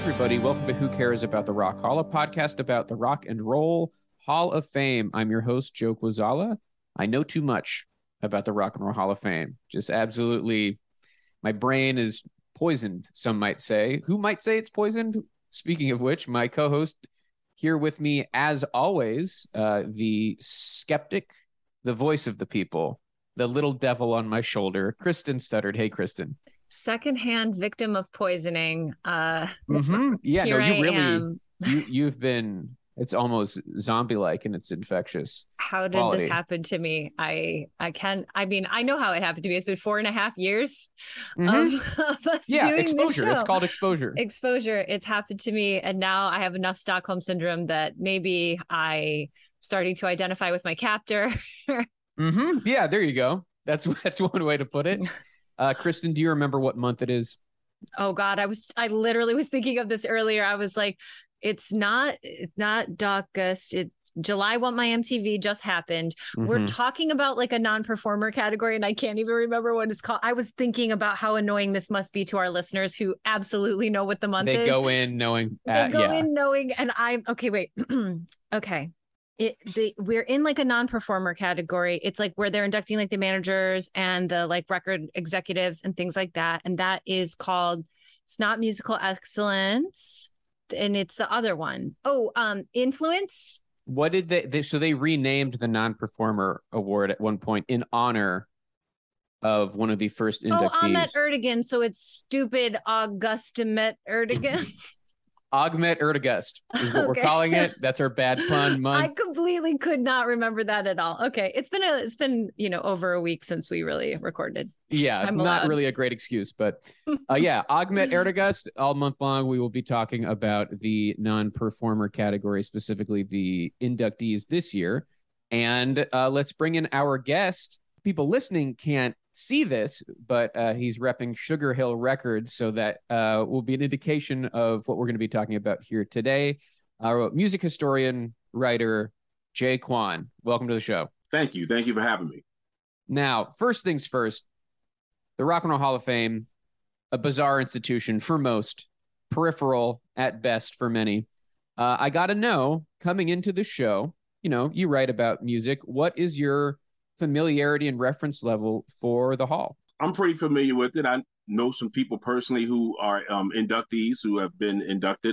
everybody. Welcome to Who Cares About the Rock Hall, a podcast about the Rock and Roll Hall of Fame. I'm your host, Joe Quazala. I know too much about the Rock and Roll Hall of Fame. Just absolutely, my brain is poisoned, some might say. Who might say it's poisoned? Speaking of which, my co-host here with me, as always, the skeptic, the voice of the people, the little devil on my shoulder, Kristen Studdard. Hey, Kristen. Secondhand victim of poisoning. Yeah, no, you really, you've been, it's almost zombie-like and it's infectious. How did this happen to me? I know how it happened to me. It's been 4.5 years of us doing exposure. It's called exposure. Exposure. It's happened to me. And now I have enough Stockholm syndrome that maybe I starting to identify with my captor. Yeah, there you go. That's one way to put it. Kristen, do you remember what month it is? Oh God, I literally was thinking of this earlier. I was like, it's not August. July Want My MTV just happened. We're talking about like a non-performer category and I can't even remember what it's called. I was thinking about how annoying this must be to our listeners who absolutely know what the month is. They go in knowing. And I'm okay, wait. Okay. We're in like a non-performer category. It's like where they're inducting like the managers and the like record executives and things like that. And that is called, it's not musical excellence. And it's the other one. Influence. What did they renamed the non-performer award at one point in honor of one of the first inductees. Ahmet Ertegun. So it's stupid Augustamet Ertegun. Ahmet Ertegun is what we're calling it. That's our bad pun month. I completely could not remember that at all. Okay. It's been over a week since we really recorded. Yeah, not really a great excuse, but Ahmet Ertegun. All month long, we will be talking about the non-performer category, specifically the inductees this year. And let's bring in our guest. People listening can't see this, but he's repping Sugar Hill Records, so that will be an indication of what we're going to be talking about here today. Our music historian, writer, Jay Kwan. Welcome to the show. Thank you for having me. Now, first things first, the Rock and Roll Hall of Fame, a bizarre institution for most, peripheral at best for many. I got to know, coming into the show, you write about music. What is your familiarity and reference level for the hall? I'm pretty familiar with it. I know some people personally who are inductees who have been inducted,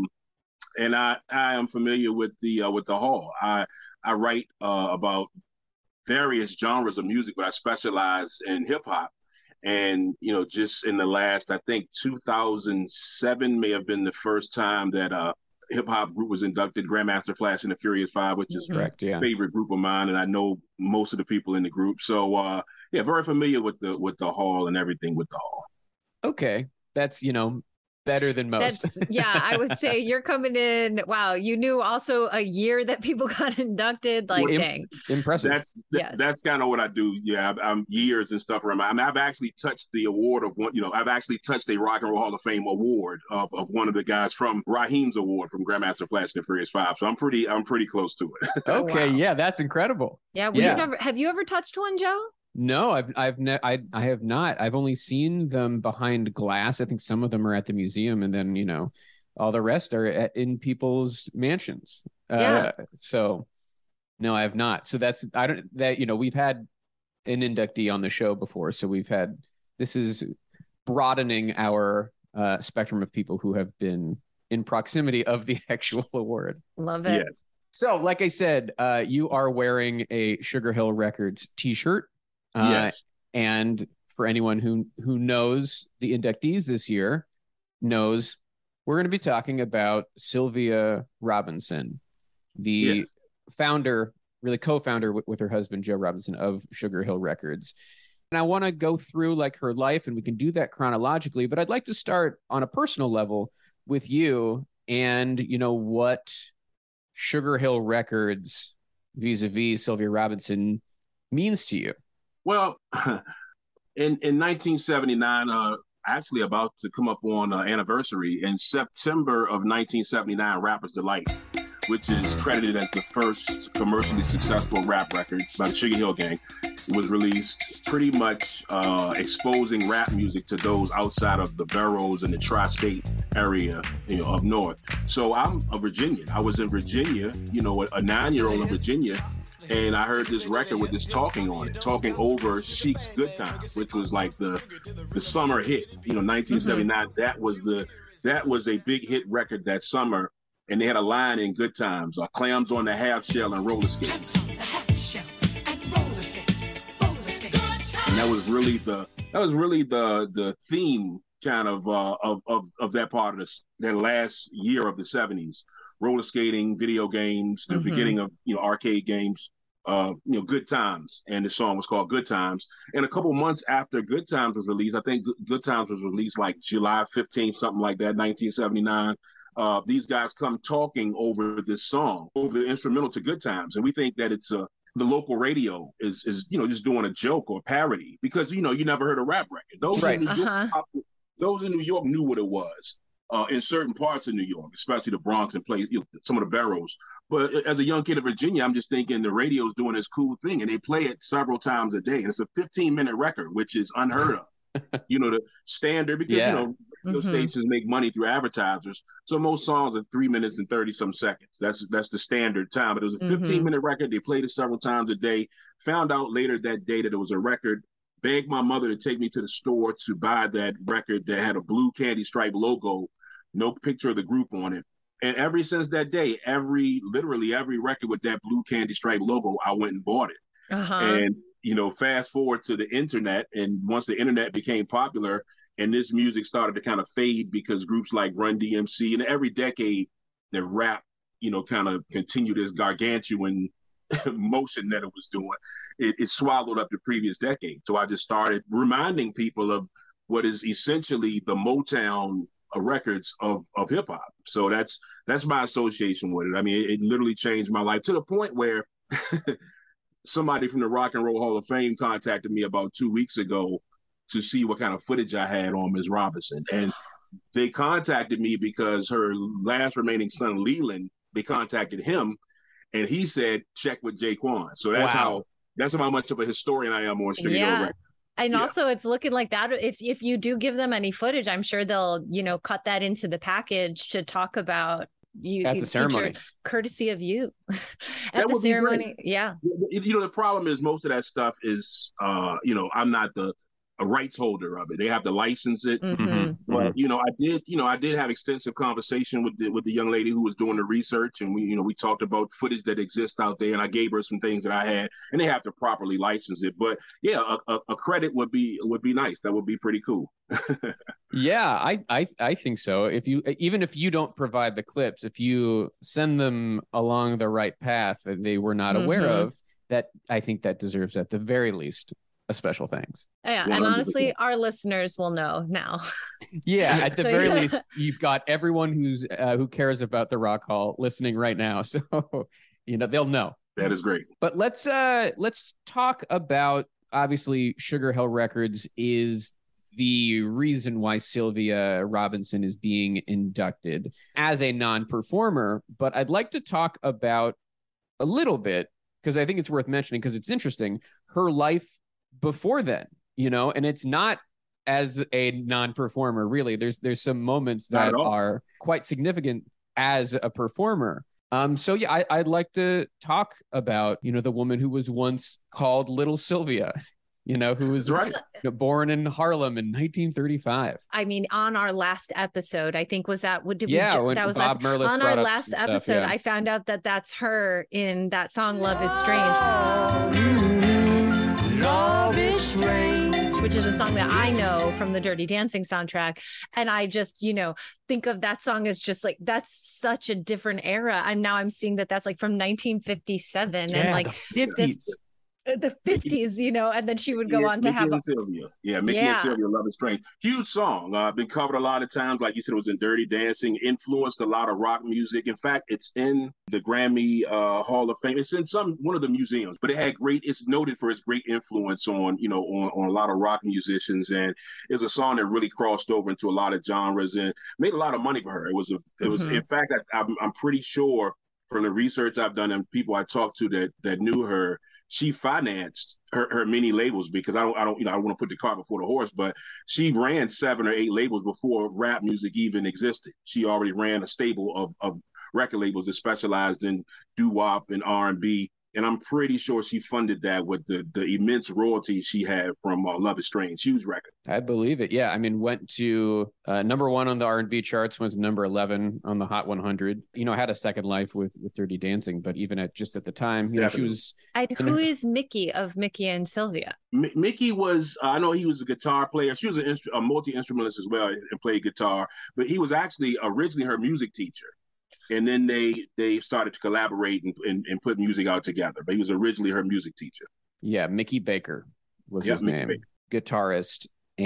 and I am familiar with the hall. I write about various genres of music, but I specialize in hip hop. And just in the last, I think 2007 may have been the first time that hip hop group was inducted, Grandmaster Flash and the Furious Five, which is correct, a favorite group of mine, and I know most of the people in the group. So very familiar with the hall and everything with the hall. Okay, that's better than most. I would say you're coming in. Wow, you knew also a year that people got inducted. Like, dang, impressive. That's kind of what I do. Yeah, I'm years and stuff around. I mean, I've actually touched the award of one. I've actually touched a Rock and Roll Hall of Fame award of one of the guys from Raheem's award from Grandmaster Flash and the Furious Five. So I'm pretty close to it. Okay, wow. Yeah, that's incredible. Yeah, have you ever touched one, Joe? No, I have not. I've only seen them behind glass. I think some of them are at the museum, and then all the rest are in people's mansions. So no, I have not. So we've had an inductee on the show before, so this is broadening our spectrum of people who have been in proximity of the actual award. Love it. Yes. So, like I said, you are wearing a Sugar Hill Records t-shirt. Yes. And for anyone who knows the inductees this year, knows we're going to be talking about Sylvia Robinson, the founder, really co-founder with her husband, Joe Robinson, of Sugar Hill Records. And I want to go through like her life, and we can do that chronologically, but I'd like to start on a personal level with you and, what Sugar Hill Records vis-a-vis Sylvia Robinson means to you. Well, in 1979, actually about to come up on anniversary, in September of 1979, Rapper's Delight, which is credited as the first commercially successful rap record by the Sugar Hill Gang, was released, pretty much exposing rap music to those outside of the boroughs and the tri-state area, up north. So I'm a Virginian. I was in Virginia, a 9-year-old in Virginia, and I heard this record with this talking on it, talking over Chic's Good Times, which was like the summer hit, 1979. That was a big hit record that summer, and they had a line in Good Times, clams on the half shell and roller skates. And that was really the theme kind of that part of that last year of the 70s. Roller skating, video games, the beginning of arcade games, Good Times, and the song was called Good Times. And a couple months after Good Times was released, I think Good Times was released like July 15th, something like that, 1979. These guys come talking over this song, over the instrumental to Good Times, and we think that it's the local radio is just doing a joke or parody, because you never heard a rap record. Those in New York knew what it was. In certain parts of New York, especially the Bronx and some of the boroughs. But as a young kid in Virginia, I'm just thinking the radio's doing this cool thing, and they play it several times a day. And it's a 15-minute record, which is unheard of. The standard, because radio stations make money through advertisers. So most songs are 3 minutes and 30-some seconds. That's the standard time. But it was a 15-minute record. They played it several times a day. Found out later that day that it was a record. Begged my mother to take me to the store to buy that record that had a blue candy stripe logo, no picture of the group on it. And ever since that day, literally every record with that blue candy stripe logo, I went and bought it. And, fast forward to the internet. And once the internet became popular and this music started to kind of fade, because groups like Run DMC, and every decade the rap, kind of continued this gargantuan motion that it was doing, it swallowed up the previous decade. So I just started reminding people of what is essentially the Motown records of hip hop. So that's my association with it. I mean, it literally changed my life to the point where somebody from the Rock and Roll Hall of Fame contacted me about 2 weeks ago to see what kind of footage I had on Ms. Robinson. And they contacted me because her last remaining son, Leland, they contacted him, and he said, check with Jaquan. So that's how much of a historian I am on Sugar Hill Records. And also it's looking like that. If you do give them any footage, I'm sure they'll, cut that into the package to talk about you at the ceremony, courtesy of you at the ceremony. Yeah. The problem is most of that stuff is, I'm not a rights holder of it. They have to license it. But I did have extensive conversation with the young lady who was doing the research, and we talked about footage that exists out there, and I gave her some things that I had, and they have to properly license it. But yeah, a credit would be nice. That would be pretty cool. Yeah, I think so. Even if you don't provide the clips, if you send them along the right path that they were not aware of, that I think that deserves at the very least a special thanks. Yeah, 100%. And honestly, our listeners will know now. Yeah, at the very least, you've got everyone who cares about the Rock Hall listening right now, so they'll know. That is great. But let's talk about, obviously, Sugar Hill Records is the reason why Sylvia Robinson is being inducted as a non-performer. But I'd like to talk about a little bit, because I think it's worth mentioning, because it's interesting, her life before then, and it's not as a non-performer, really. There's some moments that are quite significant as a performer. So yeah, I'd like to talk about, the woman who was once called Little Sylvia, who was born in Harlem in 1935. I mean, on our last episode, I think that was Bob Merlis on our last episode. I found out that that's her in that song "Love Is Strange." Love is strange, which is a song that I know from the Dirty Dancing soundtrack. And I just, think of that song as just like, that's such a different era. I'm seeing that that's like from 1957 and like the 50s. The 50s, and then she would go on to Mickey have and Sylvia. Yeah, Mickey and Sylvia, Love Is Strange. Huge song. Been covered a lot of times. Like you said, it was in Dirty Dancing, influenced a lot of rock music. In fact, it's in the Grammy Hall of Fame. It's in one of the museums, but it's noted for its great influence on a lot of rock musicians. And it's a song that really crossed over into a lot of genres and made a lot of money for her. It was, in fact, I'm pretty sure from the research I've done and people I talked to that knew her, she financed her many labels because I don't you know I don't want to put the cart before the horse, but she ran 7 or 8 labels before rap music even existed. She already ran a stable of record labels that specialized in doo-wop and R&B, and I'm pretty sure she funded that with the immense royalties she had from Love Is Strange, huge record. I believe it. Yeah, I mean, went to number 1 on the R&B charts, went to number 11 on the Hot 100. You know, had a second life with Dirty Dancing, but even at the time, you know, she was. And who is Mickey of Mickey and Sylvia? Mickey was, I know he was a guitar player. She was a multi-instrumentalist as well and played guitar, but he was actually originally her music teacher. And then they started to collaborate and put music out together. But he was originally her music teacher. Yeah, Mickey Baker was his name, guitarist.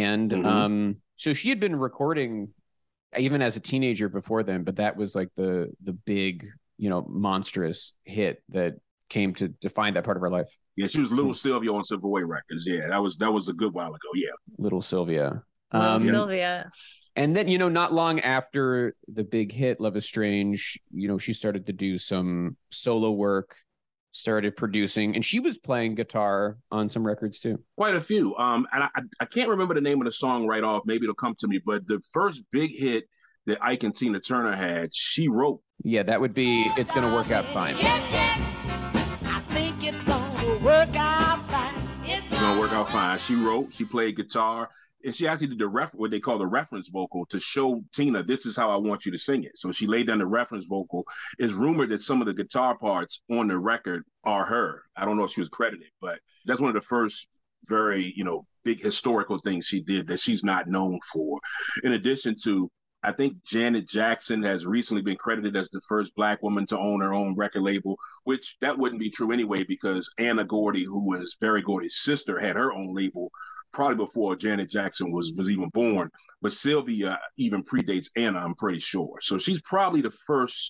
And so she had been recording even as a teenager before then, but that was like the big, you know, monstrous hit that came to define that part of her life. Yeah, she was Little Sylvia on Silver Way Records. Yeah, that was a good while ago. Yeah, Little Sylvia. Sylvia. And then, you know, not long after the big hit, Love Is Strange, you know, she started to do some solo work, started producing, and she was playing guitar on some records too. Quite a few. And I can't remember the name of the song right off. Maybe it'll come to me. But the first big hit that Ike and Tina Turner had, she wrote. Yeah, that would be It's Gonna Work Out Fine. Yes, yes. I think it's gonna work out fine. It's gonna work out fine. She wrote, she played guitar. And she actually did what they call the reference vocal to show Tina, this is how I want you to sing it. So she laid down the reference vocal. It's rumored that some of the guitar parts on the record are her. I don't know if she was credited, but that's one of the first very, you know, big historical things she did that she's not known for. In addition to, I think Janet Jackson has recently been credited as the first Black woman to own her own record label, which that wouldn't be true anyway, because Anna Gordy, who was Berry Gordy's sister, had her own label probably before Janet Jackson was even born. But Sylvia even predates Anna, I'm pretty sure. So she's probably the first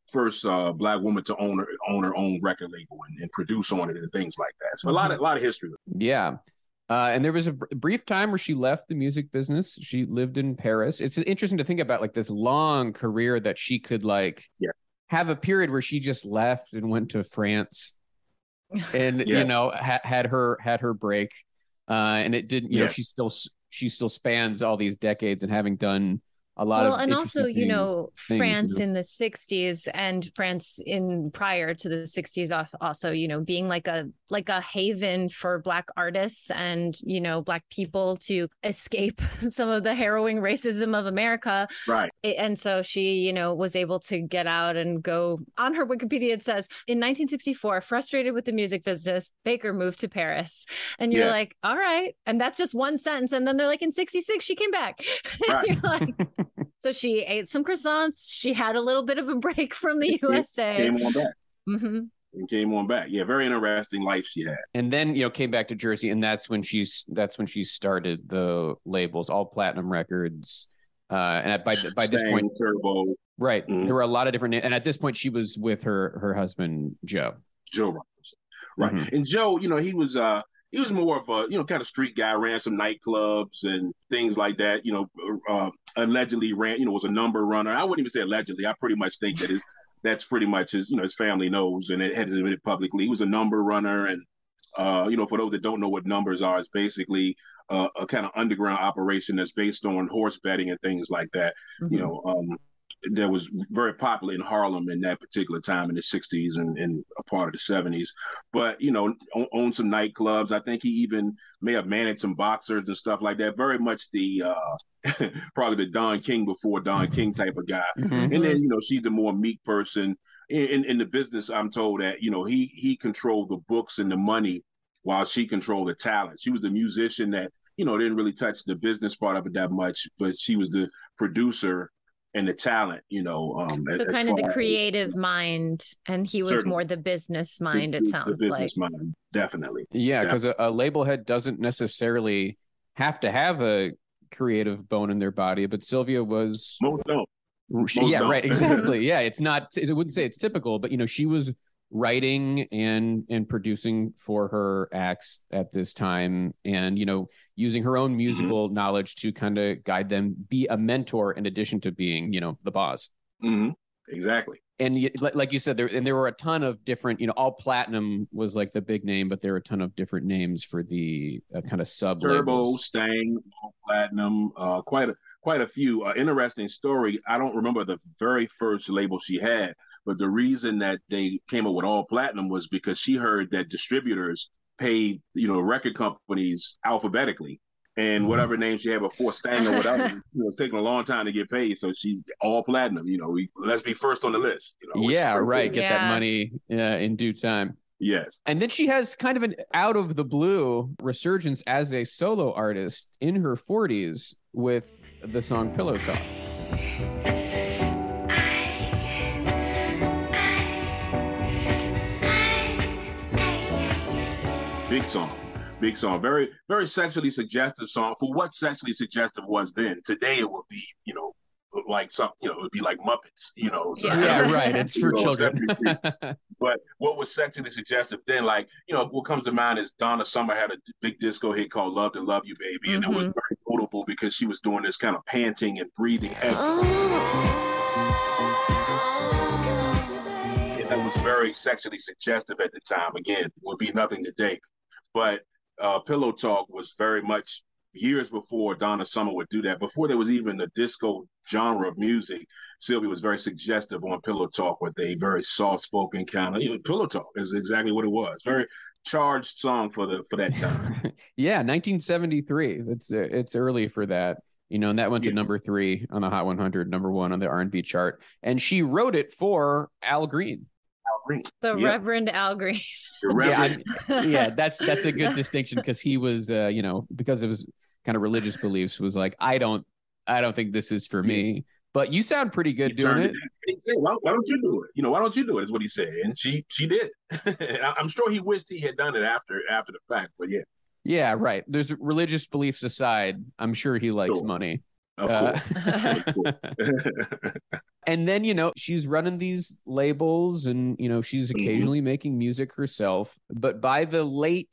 Black woman to own her own record label and produce on it and things like that. So a lot of history. Yeah. And there was a brief time where she left the music business. She lived in Paris. It's interesting to think about, like, this long career that she could have a period where she just left and went to France and, you know, had her break. And it didn't, you know, she still spans all these decades and having done a lot of and also, you know, France you know. in the 60s and France in prior to the 60s also, you know, being like a haven for Black artists and, you know, Black people to escape some of the harrowing racism of America. Right. And so she, you know, was able to get out and go. On her Wikipedia, it says, in 1964, frustrated with the music business, Baker moved to Paris. And you're like, all right. And that's just one sentence. And then they're like, in 66, she came back. Right. You're like, so she ate some croissants. She had a little bit of a break from the USA. Came on back. Mm-hmm. And came on back. Yeah, very interesting life she had. And then, you know, came back to Jersey, and that's when she started the labels, all platinum records. And by this point, Turbo. Right. Mm-hmm. There were a lot of different, and at this point she was with her husband, Joe Robinson. Right. Mm-hmm. And Joe, you know, he was more of a, you know, kind of street guy, ran some nightclubs and things like that, you know, allegedly ran, you know, was a number runner. I wouldn't even say allegedly. I pretty much think that that's pretty much his, you know, his family knows, and it has admitted publicly. He was a number runner. And, you know, for those that don't know what numbers are, it's basically a kind of underground operation that's based on horse betting and things like that. Mm-hmm. You know, that was very popular in Harlem in that particular time in the 60s and a part of the 70s. But, you know, owned some nightclubs. I think he even may have managed some boxers and stuff like that. Very much the probably the Don King before Don King type of guy. Mm-hmm. And then, you know, she's the more meek person. In the business, I'm told that, you know, he controlled the books and the money while she controlled the talent. She was the musician that, you know, didn't really touch the business part of it that much, but she was the producer and the talent, you know. So kind of the creative mind, and he was certainly more the business mind, it sounds the business mind, definitely. Yeah, because a label head doesn't necessarily have to have a creative bone in their body, but Sylvia was... Most don't. Right, exactly. Yeah, it's not, I wouldn't say it's typical, but, you know, she was writing and producing for her acts at this time, and, you know, using her own musical knowledge to kind of guide them, be a mentor in addition to being, you know, the boss. Mm-hmm. exactly. And like you said, there were a ton of different, all platinum was like the big name, but there were a ton of different names for the kind of sub Turbo, labels. Stang, All Platinum, quite a few. Interesting story. I don't remember the very first label she had, but the reason that they came up with All Platinum was because she heard that distributors paid, record companies alphabetically. And whatever name she had before Stang or whatever, it was taking a long time to get paid. So she All Platinum, let's be first on the list. Yeah, right. Cool. Get that money in due time. Yes. And then she has kind of an out of the blue resurgence as a solo artist in her 40s with the song Pillow Talk. Big song. Very, very sexually suggestive song for what sexually suggestive was then. Today it would be, like something, it would be like Muppets, So, yeah, right. It's for children. But what was sexually suggestive then, like, what comes to mind is Donna Summer had a big disco hit called Love to Love You, Baby. And it was very notable because she was doing this kind of panting and breathing heavy. And that was very sexually suggestive at the time. Again, would be nothing today. But Pillow Talk was very much years before Donna Summer would do that. Before there was even a disco genre of music, Sylvia was very suggestive on Pillow Talk with a very soft-spoken kind of, Pillow Talk is exactly what it was. Very charged song for that time. Yeah, 1973. It's early for that. And that went to number 3 on the Hot 100, number 1 on the R&B chart. And she wrote it for Al Green. The Reverend Al Green. Yeah, that's a good distinction because he was, because of his kind of religious beliefs, was like, I don't think this is for me. But you sound pretty good doing it. He said, why don't you do it? Why don't you do it? Is what he said, and she did. I'm sure he wished he had done it after the fact, but yeah. Yeah, right. There's religious beliefs aside. I'm sure he likes money. Of course. And then, she's running these labels and, she's occasionally making music herself. But by the late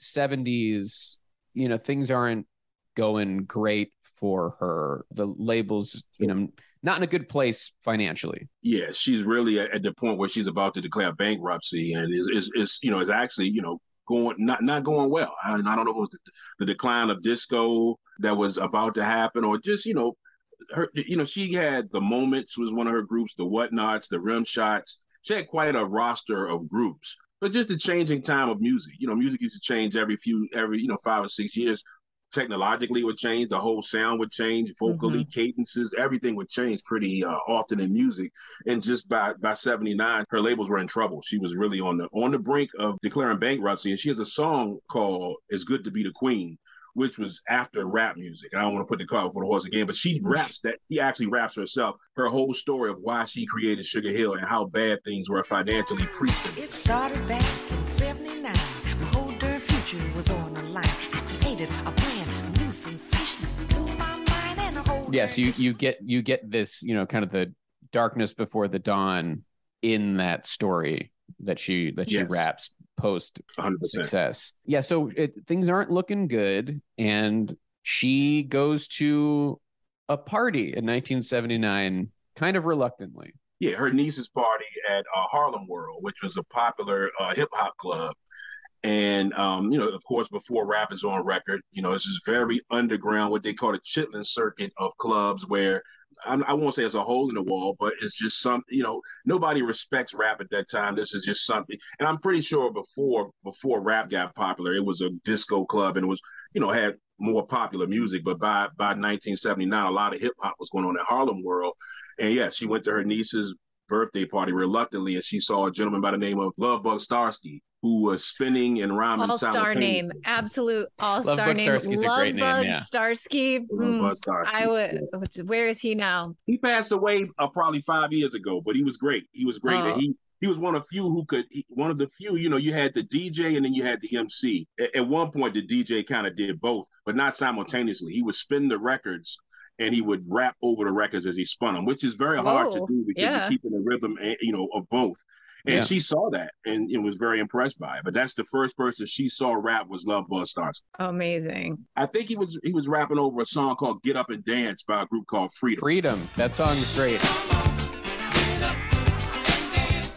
70s, things aren't going great for her. The labels, not in a good place financially. Yeah, she's really at the point where she's about to declare bankruptcy and is actually, going not going well. I don't know if it was the decline of disco that was about to happen or just, her, she had The Moments was one of her groups, the Whatnots, the Rim Shots. She had quite a roster of groups, but just the changing time of music. Music used to change every 5 or 6 years. Technologically it would change, the whole sound would change, vocally, cadences, everything would change pretty often in music. And just by 79, her labels were in trouble. She was really on the brink of declaring bankruptcy. And she has a song called "It's Good to Be the Queen," which was after rap music. I don't want to put the cart before the horse again, but she actually raps herself, her whole story of why she created Sugar Hill and how bad things were financially pre-Sugar. It started back in 79. My whole darn future was on the line. I created a brand new sensation. Blew my mind and a whole Yes, you get this, kind of the darkness before the dawn in that story that she raps post 100%. Success. Yeah, so things aren't looking good, and she goes to a party in 1979 kind of reluctantly. Yeah, her niece's party at Harlem World, which was a popular hip hop club. And, of course, before rap is on record, this is very underground, what they call the Chitlin circuit of clubs where I won't say it's a hole in the wall, but it's just something, nobody respects rap at that time. This is just something. And I'm pretty sure before rap got popular, it was a disco club and it was, had more popular music. But by 1979, a lot of hip hop was going on at Harlem World. And yeah, she went to her niece's birthday party reluctantly, and she saw a gentleman by the name of Lovebug Starski, who was spinning and rhyming. All-star name, absolute all-star name. Starski's a great name. Yeah. Starsky. Lovebug Starski. I would. Where is he now? He passed away probably 5 years ago, but he was great. He was great, and he was one of the few. You had the DJ and then you had the MC. At one point, the DJ kind of did both, but not simultaneously. He would spin the records and he would rap over the records as he spun them, which is very hard to do because you're keeping the rhythm, of both. And she saw that and was very impressed by it. But that's the first person she saw rap was Lovebug Starski. Amazing. I think he was rapping over a song called "Get Up and Dance" by a group called Freedom. Freedom. That song is great.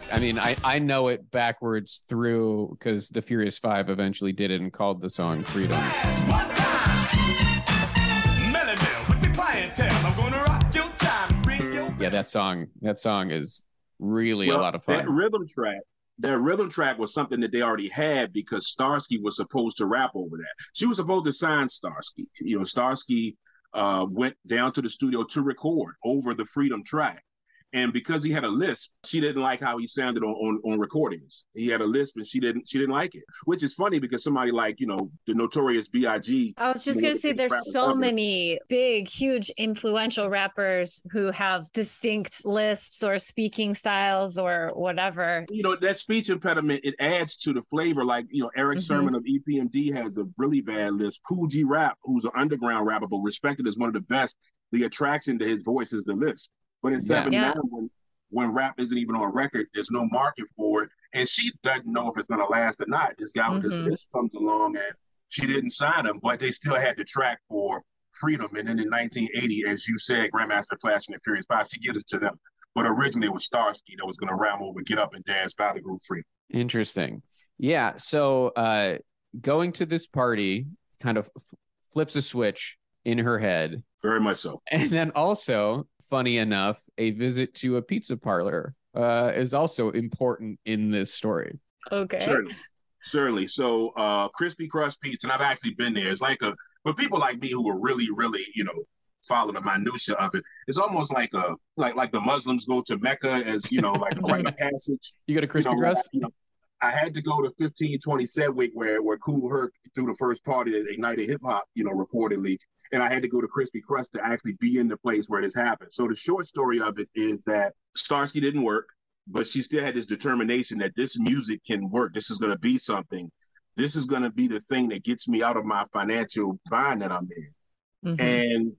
I mean, I know it backwards through because the Furious Five eventually did it and called the song Freedom. One time, Melly Mel with the clientele. I'm gonna rock your time, bring your Yeah, that song is really a lot of fun. That rhythm track was something that they already had because Starsky was supposed to rap over that. She was supposed to sign Starsky. Starsky went down to the studio to record over the Freedom track. And because he had a lisp, she didn't like how he sounded on recordings. He had a lisp and she didn't like it, which is funny because somebody like, the Notorious B.I.G. I was just going to say there's so many big, huge, influential rappers who have distinct lisps or speaking styles or whatever. That speech impediment, it adds to the flavor. Like, Eric Sermon of EPMD has a really bad lisp. Kool G Rap, who's an underground rapper, but respected as one of the best, the attraction to his voice is the lisp. But in 79, when rap isn't even on record, there's no market for it. And she doesn't know if it's going to last or not. This guy with this list comes along and she didn't sign him, but they still had the track for Freedom. And then in 1980, as you said, Grandmaster Flash and the Furious Five, she gives it to them. But originally it was Starsky that was going to rhyme over Get Up and Dance by the group Freedom. Interesting. Yeah. So going to this party kind of flips a switch in her head. Very much so. And then also, funny enough, a visit to a pizza parlor is also important in this story. Okay. Certainly. So Crispy Crust Pizza, and I've actually been there. It's like for people like me who are really, really, follow the minutia of it. It's almost like like the Muslims go to Mecca as, like a rite of passage. You go to Crispy Crust? I had to go to 1520 Sedgwick where Kool Herc threw the first party that ignited hip hop, reportedly. And I had to go to Crispy Crust to actually be in the place where this happened. So the short story of it is that Starsky didn't work, but she still had this determination that this music can work. This is going to be something. This is going to be the thing that gets me out of my financial bind that I'm in. And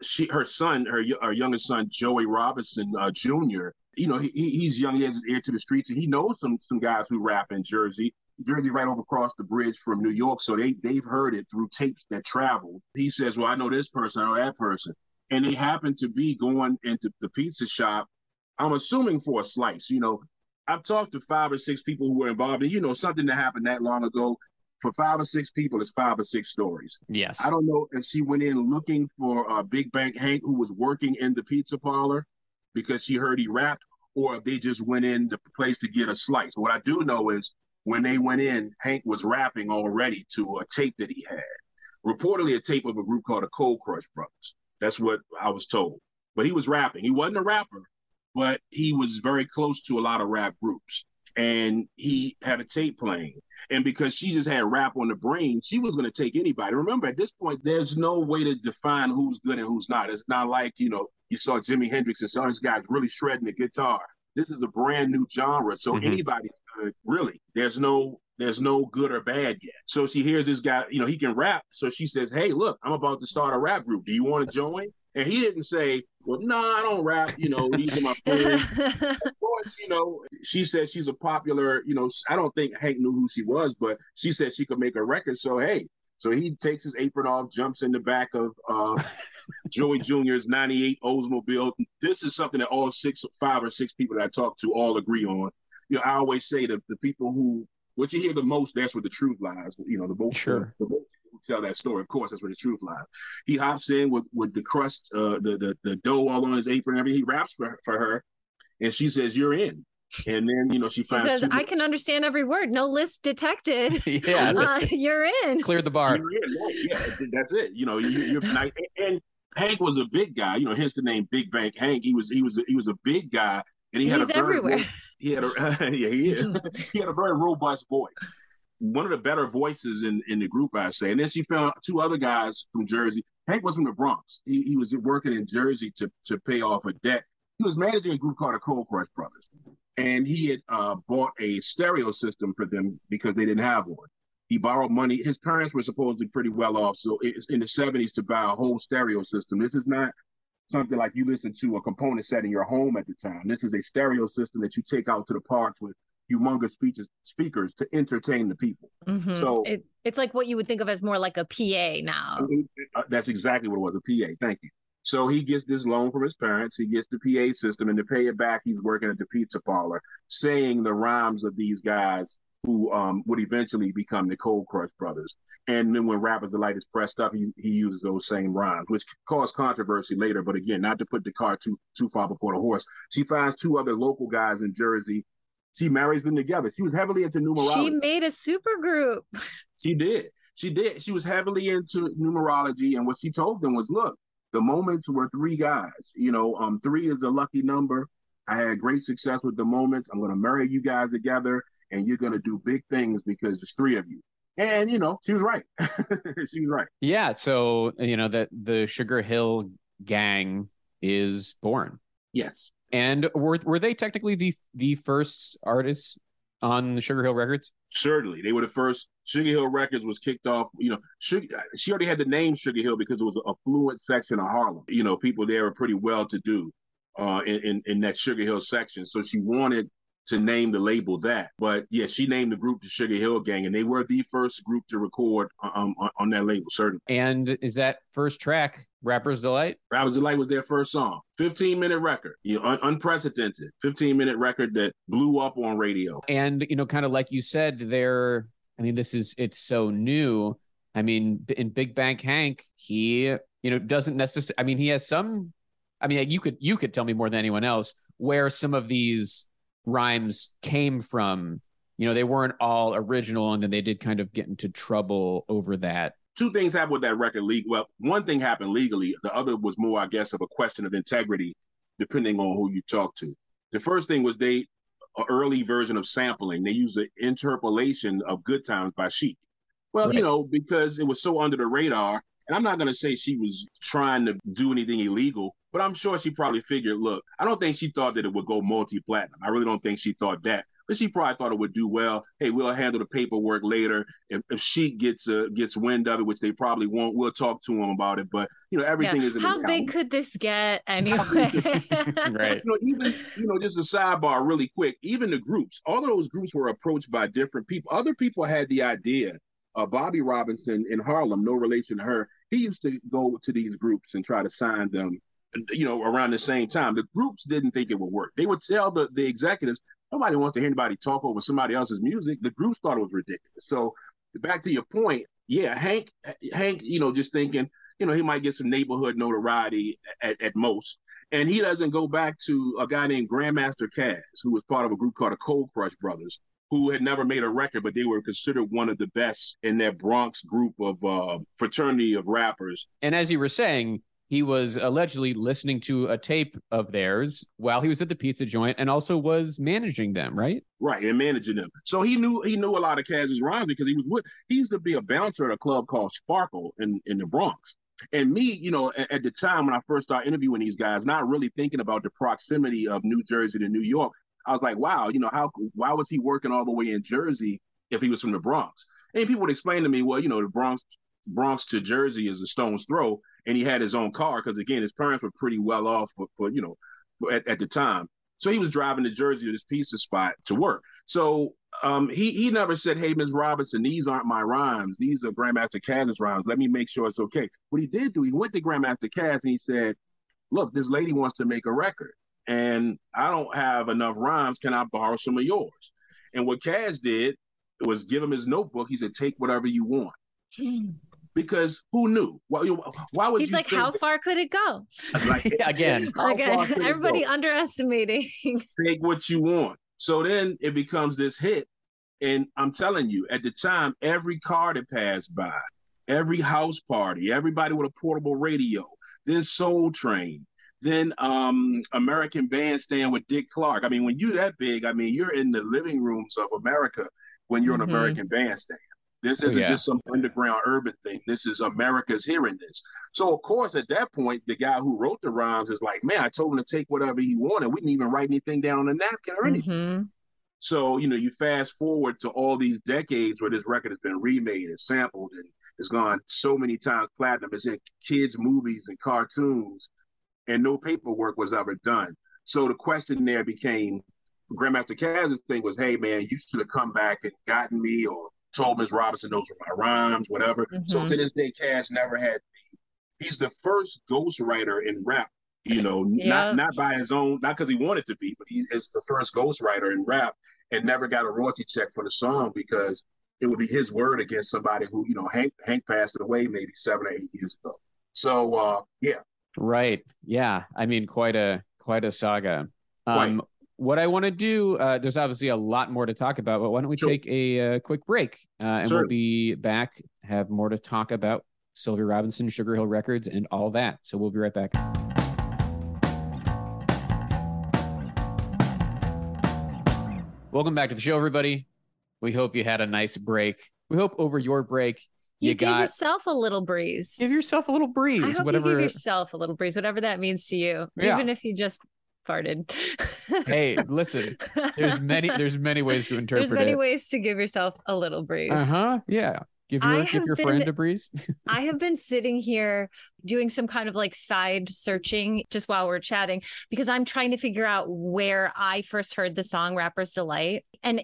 her youngest son, Joey Robinson Jr., he's young. He has his ear to the streets, and he knows some guys who rap in Jersey. Jersey right over across the bridge from New York, so they've heard it through tapes that travel. He says, well, I know this person, I know that person. And they happen to be going into the pizza shop, I'm assuming for a slice. I've talked to 5 or 6 people who were involved, and something that happened that long ago, for 5 or 6 people, it's 5 or 6 stories. Yes. I don't know if she went in looking for Big Bank Hank, who was working in the pizza parlor because she heard he rapped, or if they just went in the place to get a slice. What I do know is when they went in, Hank was rapping already to a tape that he had. Reportedly a tape of a group called the Cold Crush Brothers. That's what I was told. But he was rapping. He wasn't a rapper, but he was very close to a lot of rap groups. And he had a tape playing. And because she just had rap on the brain, she was going to take anybody. Remember, at this point, there's no way to define who's good and who's not. It's not like, you saw Jimi Hendrix and saw this guy's really shredding the guitar. This is a brand new genre. So anybody's good, really. There's no good or bad yet. So she hears this guy, he can rap. So she says, hey, look, I'm about to start a rap group. Do you want to join? And he didn't say, well, no, I don't rap. These are my friends. Of course, she said she's a popular, I don't think Hank knew who she was, but she said she could make a record. So, hey, so he takes his apron off, jumps in the back of Joey Jr.'s 98 Oldsmobile. This is something that all 5 or 6 people that I talked to all agree on. I always say that the people who, what you hear the most, that's where the truth lies. The most, sure. The most people tell that story. Of course, that's where the truth lies. He hops in with the crust, the dough all on his apron and everything. He raps for her, and she says, "You're in." And then, she says, I can understand every word. No lisp detected. Yeah. You're in. Cleared the bar. You're in. Yeah, that's it. You're nice. And Hank was a big guy, hence the name Big Bank Hank. He was a big guy, and he's everywhere. He had he is. He had a very robust voice. One of the better voices in the group, I say. And then she found 2 other guys from Jersey. Hank was from the Bronx. He was working in Jersey to pay off a debt. He was managing a group called the Cold Crush Brothers. And he had bought a stereo system for them because they didn't have one. He borrowed money. His parents were supposedly pretty well off. So in the 70s to buy a whole stereo system. This is not something like you listen to a component set in your home at the time. This is a stereo system that you take out to the parks with humongous speakers to entertain the people. So it's like what you would think of as more like a PA now. That's exactly what it was, a PA. Thank you. So he gets this loan from his parents. He gets the PA system, and to pay it back, he's working at the pizza parlor, saying the rhymes of these guys who would eventually become the Cold Crush Brothers. And then when Rapper's Delight is pressed up, he uses those same rhymes, which caused controversy later. But again, not to put the cart too far before the horse. She finds two other local guys in Jersey. She marries them together. She was heavily into numerology. She made a super group. She did. She did. She was heavily into numerology. And what she told them was, look, the moments were three guys. You know, three is the lucky number. I had great success with the moments. I'm going to marry you guys together, and you're going to do big things because there's three of you. And, you know, she was right. She was right. Yeah. So, you know, that the Sugar Hill gang is born. Yes. And were they technically the first artists on the Sugar Hill Records? Certainly. They were the first. Sugar Hill Records was kicked off, you know, she already had the name Sugar Hill because it was an affluent section of Harlem. You know, people there were pretty well-to-do in that Sugar Hill section. So she wanted to name the label that. But yeah, she named the group the Sugar Hill Gang, and they were the first group to record on that label, certainly. And is that first track Rapper's Delight? Rapper's Delight was their first song. 15-minute record, you know, unprecedented 15-minute record that blew up on radio. And, you know, kind of like you said, it's so new. I mean, in Big Bank Hank, he, you know, doesn't necessarily, I mean, he has some, I mean, you could tell me more than anyone else where some of these rhymes came from. You know, they weren't all original, and then they did kind of get into trouble over that. Two things happened with that record. Well, one thing happened legally. The other was more, I guess, of a question of integrity, depending on who you talk to. The first thing was an early version of sampling. They used the interpolation of Good Times by Chic. Well, right. You know, because it was so under the radar, and I'm not going to say she was trying to do anything illegal, but I'm sure she probably figured, look, I don't think she thought that it would go multi-platinum. I really don't think she thought that. But she probably thought it would do well. Hey, we'll handle the paperwork later. If Chic gets wind of it, which they probably won't, we'll talk to him about it. But, you know, everything is in the How big could this get anyway? Right. Even just a sidebar really quick, even the groups, all of those groups were approached by different people. Other people had the idea. Bobby Robinson in Harlem, no relation to her, he used to go to these groups and try to sign them, you know, around the same time. The groups didn't think it would work. They would tell the executives, nobody wants to hear anybody talk over somebody else's music. The groups thought it was ridiculous. So back to your point, yeah, Hank, you know, just thinking, you know, he might get some neighborhood notoriety at most. And he doesn't go back to a guy named Grandmaster Caz, who was part of a group called the Cold Crush Brothers, who had never made a record, but they were considered one of the best in that Bronx group of fraternity of rappers. And as you were saying, he was allegedly listening to a tape of theirs while he was at the pizza joint, and also was managing them, right? Right, and managing them. So he knew a lot of Caz's rhymes because he used to be a bouncer at a club called Sparkle in the Bronx. And me, you know, at the time when I first started interviewing these guys, not really thinking about the proximity of New Jersey to New York, I was like, wow, you know, why was he working all the way in Jersey if he was from the Bronx? And people would explain to me, well, you know, the Bronx to Jersey is a stone's throw, and he had his own car because, again, his parents were pretty well off, for you know, at the time. So he was driving to Jersey to this pizza spot to work. So he never said, hey, Ms. Robinson, these aren't my rhymes. These are Grandmaster Caz's rhymes. Let me make sure it's okay. What he did do, he went to Grandmaster Caz and he said, look, this lady wants to make a record, and I don't have enough rhymes. Can I borrow some of yours? And what Caz did was give him his notebook. He said, take whatever you want. Because who knew? Why would He's you like, how far could it go? Like, Again, everybody underestimating. Take what you want. So then it becomes this hit. And I'm telling you, at the time, every car that passed by, every house party, everybody with a portable radio, then Soul Train, then American Bandstand with Dick Clark. I mean, when you're that big, I mean, you're in the living rooms of America when you're on American Bandstand. This isn't just some underground urban thing. This is America's hearing this. So, of course, at that point, the guy who wrote the rhymes is like, man, I told him to take whatever he wanted. We didn't even write anything down on a napkin or anything. So, you know, you fast forward to all these decades where this record has been remade and sampled and it's gone so many times platinum. It's in kids' movies and cartoons, and no paperwork was ever done. So the question there became, Grandmaster Caz's thing was, hey, man, you should have come back and gotten me, or told Ms. Robinson those were my rhymes, whatever. So to this day, Caz never had he's the first ghostwriter in rap. Yeah. Not by his own, not because he wanted to be, but he is the first ghostwriter in rap and never got a royalty check for the song because it would be his word against somebody who, Hank passed away maybe 7 or 8 years ago. So yeah. Right. Yeah. I mean, quite a saga. Quite. What I want to do, there's obviously a lot more to talk about, but why don't we take a quick break and we'll be back, have more to talk about Sylvia Robinson, Sugar Hill Records, and all that. So we'll be right back. Welcome back to the show, everybody. We hope you had a nice break. We hope over your break, you gave yourself a little breeze. Give yourself a little breeze. I hope you give yourself a little breeze, whatever that means to you, even if you just farted. Hey, listen, there's many ways to interpret it. There's many ways to give yourself a little breeze. Yeah. Give your friend a breeze. I have been sitting here doing some kind of like side searching just while we're chatting because I'm trying to figure out where I first heard the song Rapper's Delight. And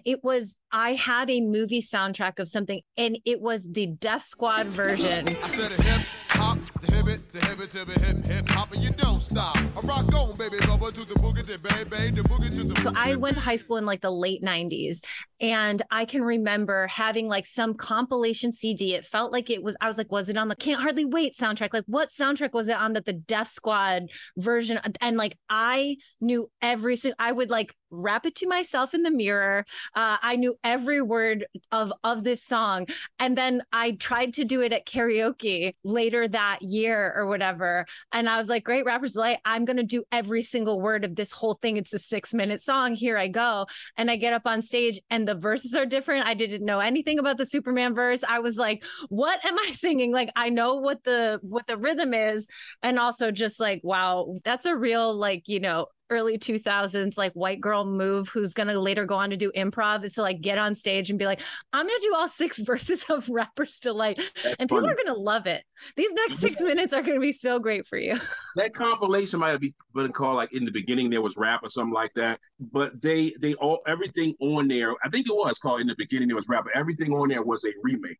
I had a movie soundtrack of something and it was the Def Squad version. I said a hip hop, the hip to the hip hop, and you don't stop. I rock on, baby, bubba to the boogie, the baby, the boogie to the. So I went to high school in like the late 90s, and I can remember having like some compilation CD. It felt like I was like, was it on the Can't Hardly Wait soundtrack? Like, what soundtrack was it on that the Def Squad version? And like, I knew I would like rap it to myself in the mirror. I knew every word of this song. And then I tried to do it at karaoke later that year or whatever. And I was like, great, Rapper's Delight. I'm going to do every single word of this whole thing. It's a 6-minute song. Here I go. And I get up on stage and the verses are different. I didn't know anything about the Superman verse. I was like, what am I singing? Like, I know what the rhythm is. And also just like, wow, that's a real, like, early 2000s like white girl move who's going to later go on to do improv is to like get on stage and be like, I'm going to do all 6 verses of Rapper's Delight. And people are going to love it. These next 6 minutes are going to be so great for you. That compilation might have been called like In the Beginning There Was Rap or something like that. But they all, everything on there, I think it was called In the Beginning There Was Rap, but everything on there was a remake,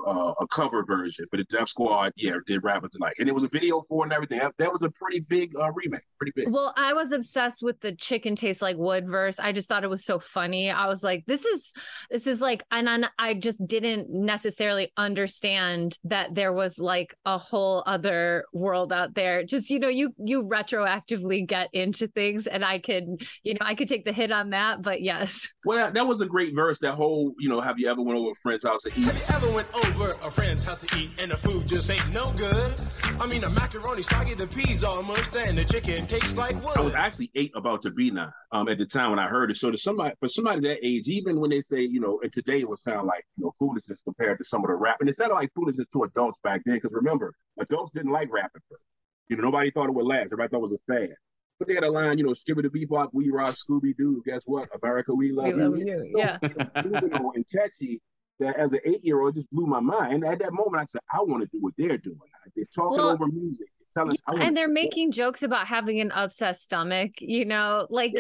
a cover version. But the Def Squad, did Rapper's Delight. And it was a video for it and everything. That was a pretty big remake, pretty big. Well, I was obsessed with the Chicken Tastes Like Wood verse. I just thought it was so funny. I was like, this is like, and I just didn't necessarily understand that there was like a whole other world out there. Just, you retroactively get into things and I could take the hit on that, but yes. Well, that was a great verse. That whole, have you ever went over a friend's house to eat? Have you ever went over a friend's house to eat and the food just ain't no good? I mean, the macaroni soggy, the peas all mushed, and the chicken tastes like wood. I was actually 8, about to be 9 at the time when I heard it. So for somebody that age, even when they say, and today it would sound like, foolishness compared to some of the rap. And it sounded like foolishness to adults back then, because remember, adults didn't like rap at first. Nobody thought it would last. Everybody thought it was a fad. But they had a line, Skibbity Bebop, we rock Scooby-Doo. Guess what? America, we love you. Yeah. And catchy that as an 8-year-old, it just blew my mind. And at that moment, I said, I want to do what they're doing. They're talking over music. And they're making jokes about having an upset stomach, like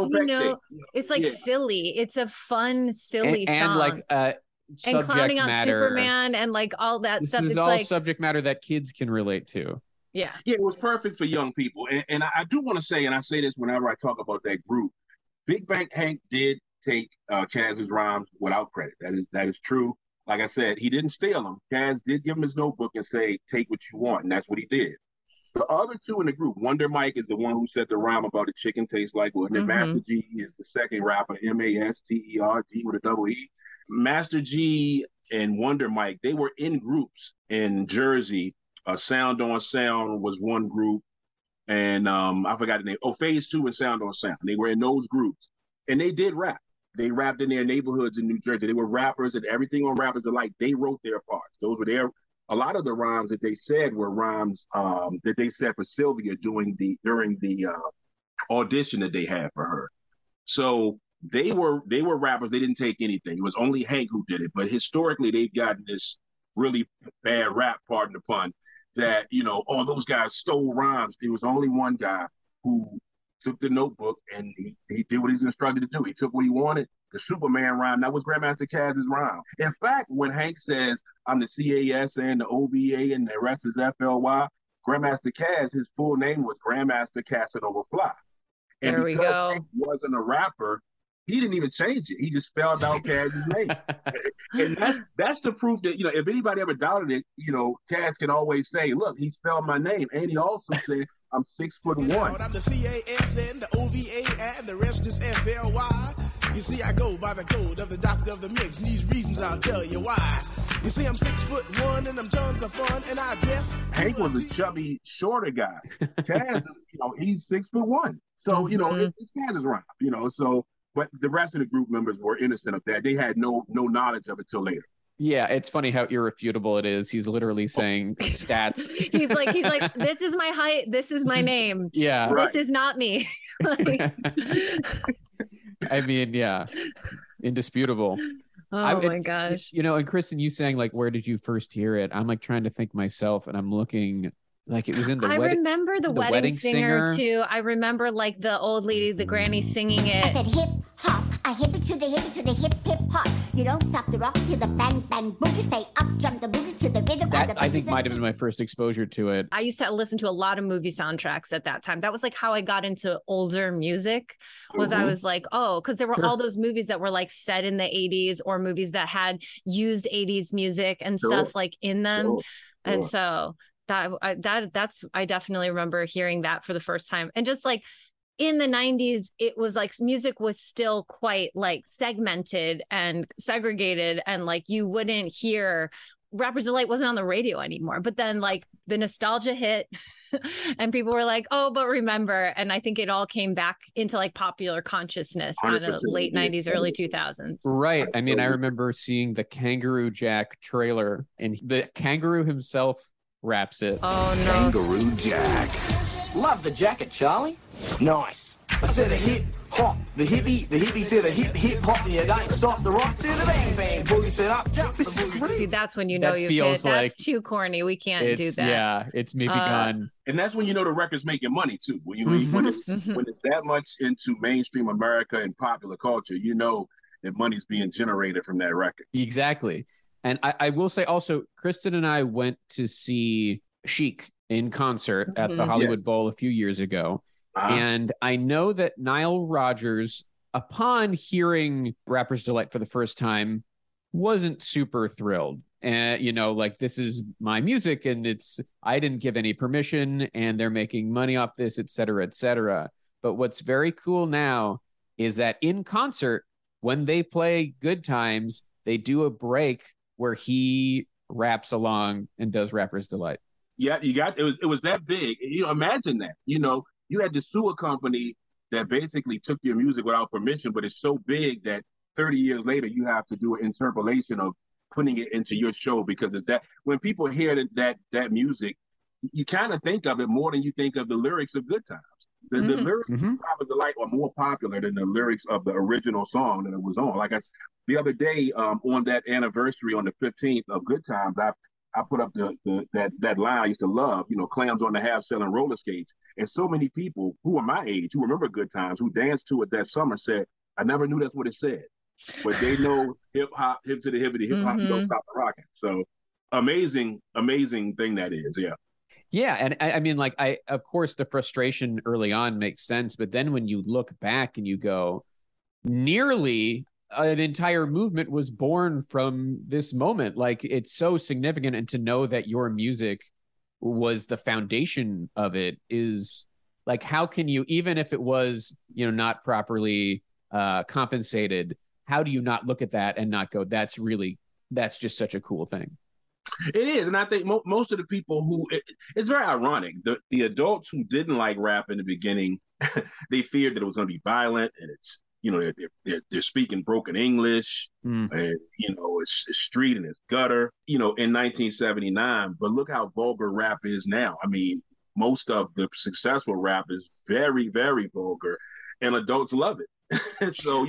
it's like silly. It's a fun, silly song. And like and clowning out Superman and like all that stuff. This is all subject matter that kids can relate to. Yeah. Yeah, it was perfect for young people. And I do want to say, and I say this whenever I talk about that group, Big Bank Hank did take Chaz's rhymes without credit. That is true. Like I said, he didn't steal them. Chaz did give him his notebook and say, take what you want. And that's what he did. The other two in the group, Wonder Mike is the one who said the rhyme about the chicken tastes like wood. And Master G is the second rapper, Masterg with a double E. Master G and Wonder Mike, they were in groups in Jersey. Sound on Sound was one group. And I forgot the name. Phase 2 and Sound on Sound. They were in those groups. And they did rap. They rapped in their neighborhoods in New Jersey. They were rappers, and everything on Rappers Delight, they wrote their parts. Those were a lot of the rhymes that they said were rhymes that they said for Sylvia during the audition that they had for her. So they were rappers. They didn't take anything. It was only Hank who did it. But historically, they've gotten this really bad rap, pardon the pun, that, those guys stole rhymes. There was only one guy who took the notebook and he did what he was instructed to do. He took what he wanted. The Superman rhyme, that was Grandmaster Caz's rhyme. In fact, when Hank says, I'm the CAS and the OVA and the rest is FLY, Grandmaster Caz, his full name was Grandmaster Casanova Fly. And There we because go. Hank wasn't a rapper, he didn't even change it. He just spelled out Caz's name. And that's the proof that, if anybody ever doubted it, Caz can always say, look, he spelled my name. And he also said, I'm 6'1". I'm the CASN, the OVA, and the rest is FLY. You see, I go by the code of the doctor of the mix, and these reasons I'll tell you why. You see, I'm 6'1", and I'm tons of fun, and I dress. Hank was a chubby, shorter guy. Caz, he's 6'1". So, it's Caz's rhyme, so, but the rest of the group members were innocent of that. They had no knowledge of it till later. Yeah, it's funny how irrefutable it is. He's literally saying stats. He's like, this is my height. This is my name. Yeah. This is not me. I mean, yeah, indisputable. Oh my gosh. And Kristen, you saying like, where did you first hear it? I'm like trying to think myself, and I'm looking like it was in the I remember the wedding singer too. I remember like the old lady, the granny singing it. I said hip hop, I hip it to the hip hop. You don't stop the rock to the bang bang boogie. Say up jump the boogie to the rhythm. That I think might have been my first exposure to it. I used to listen to a lot of movie soundtracks at that time. That was like how I got into older music. Was I was like, because there were all those movies that were like set in the 80s or movies that had used 80s music and stuff like in them. And so I definitely remember hearing that for the first time. And just like in the 90s, it was like music was still quite like segmented and segregated, and like you wouldn't hear Rapper's Delight wasn't on the radio anymore. But then like the nostalgia hit and people were like, oh, but remember. And I think it all came back into like popular consciousness kind of late 90s, early 2000s. Right. I mean, I remember seeing the Kangaroo Jack trailer, and the kangaroo himself raps it. Oh no. Kangaroo Jack. Love the jacket, Charlie. Nice. I said a hip hop, the hippie to the hip hop, and you don't stop the rock to the bang bang boogie. Set up, jump the boogie. See, that's when you know That you feels hit. That's like too corny. We can't do that. Yeah, it's maybe gone. And that's when you know the record's making money too. When it's that much into mainstream America and popular culture, you know that money's being generated from that record. Exactly. And I will say also, Kristen and I went to see Chic in concert at the Hollywood Bowl a few years ago. And I know that Nile Rodgers, upon hearing Rapper's Delight for the first time, wasn't super thrilled. And, like, this is my music and I didn't give any permission and they're making money off this, et cetera, et cetera. But what's very cool now is that in concert, when they play Good Times, they do a break where he raps along and does Rapper's Delight. Yeah, it was that big. Imagine that. You had to sue a company that basically took your music without permission, but it's so big that 30 years later, you have to do an interpolation of putting it into your show, because it's that when people hear that music, you kind of think of it more than you think of the lyrics of Good Times. The lyrics of Rapper's Delight are more popular than the lyrics of the original song that it was on. Like the other day, on that anniversary on the 15th of Good Times, I put up that line I used to love, clams on the half shell and roller skates. And so many people who are my age, who remember Good Times, who danced to it that summer, said, I never knew that's what it said. But they know hip hop, hip to the hippity, hip hop, don't stop the rocking. So amazing thing that is. Yeah. Yeah. And I mean, like, of course, the frustration early on makes sense. But then when you look back and you go, nearly an entire movement was born from this moment. Like, it's so significant. And to know that your music was the foundation of it is like, how can you, even if it was, not properly compensated, how do you not look at that and not go, that's just such a cool thing? It is. And I think most of the people it's very ironic. The adults who didn't like rap in the beginning, they feared that it was going to be violent, and it's, they're speaking broken English, and, it's street and it's gutter, in 1979. But look how vulgar rap is now. I mean, most of the successful rap is very, very vulgar, and adults love it. So,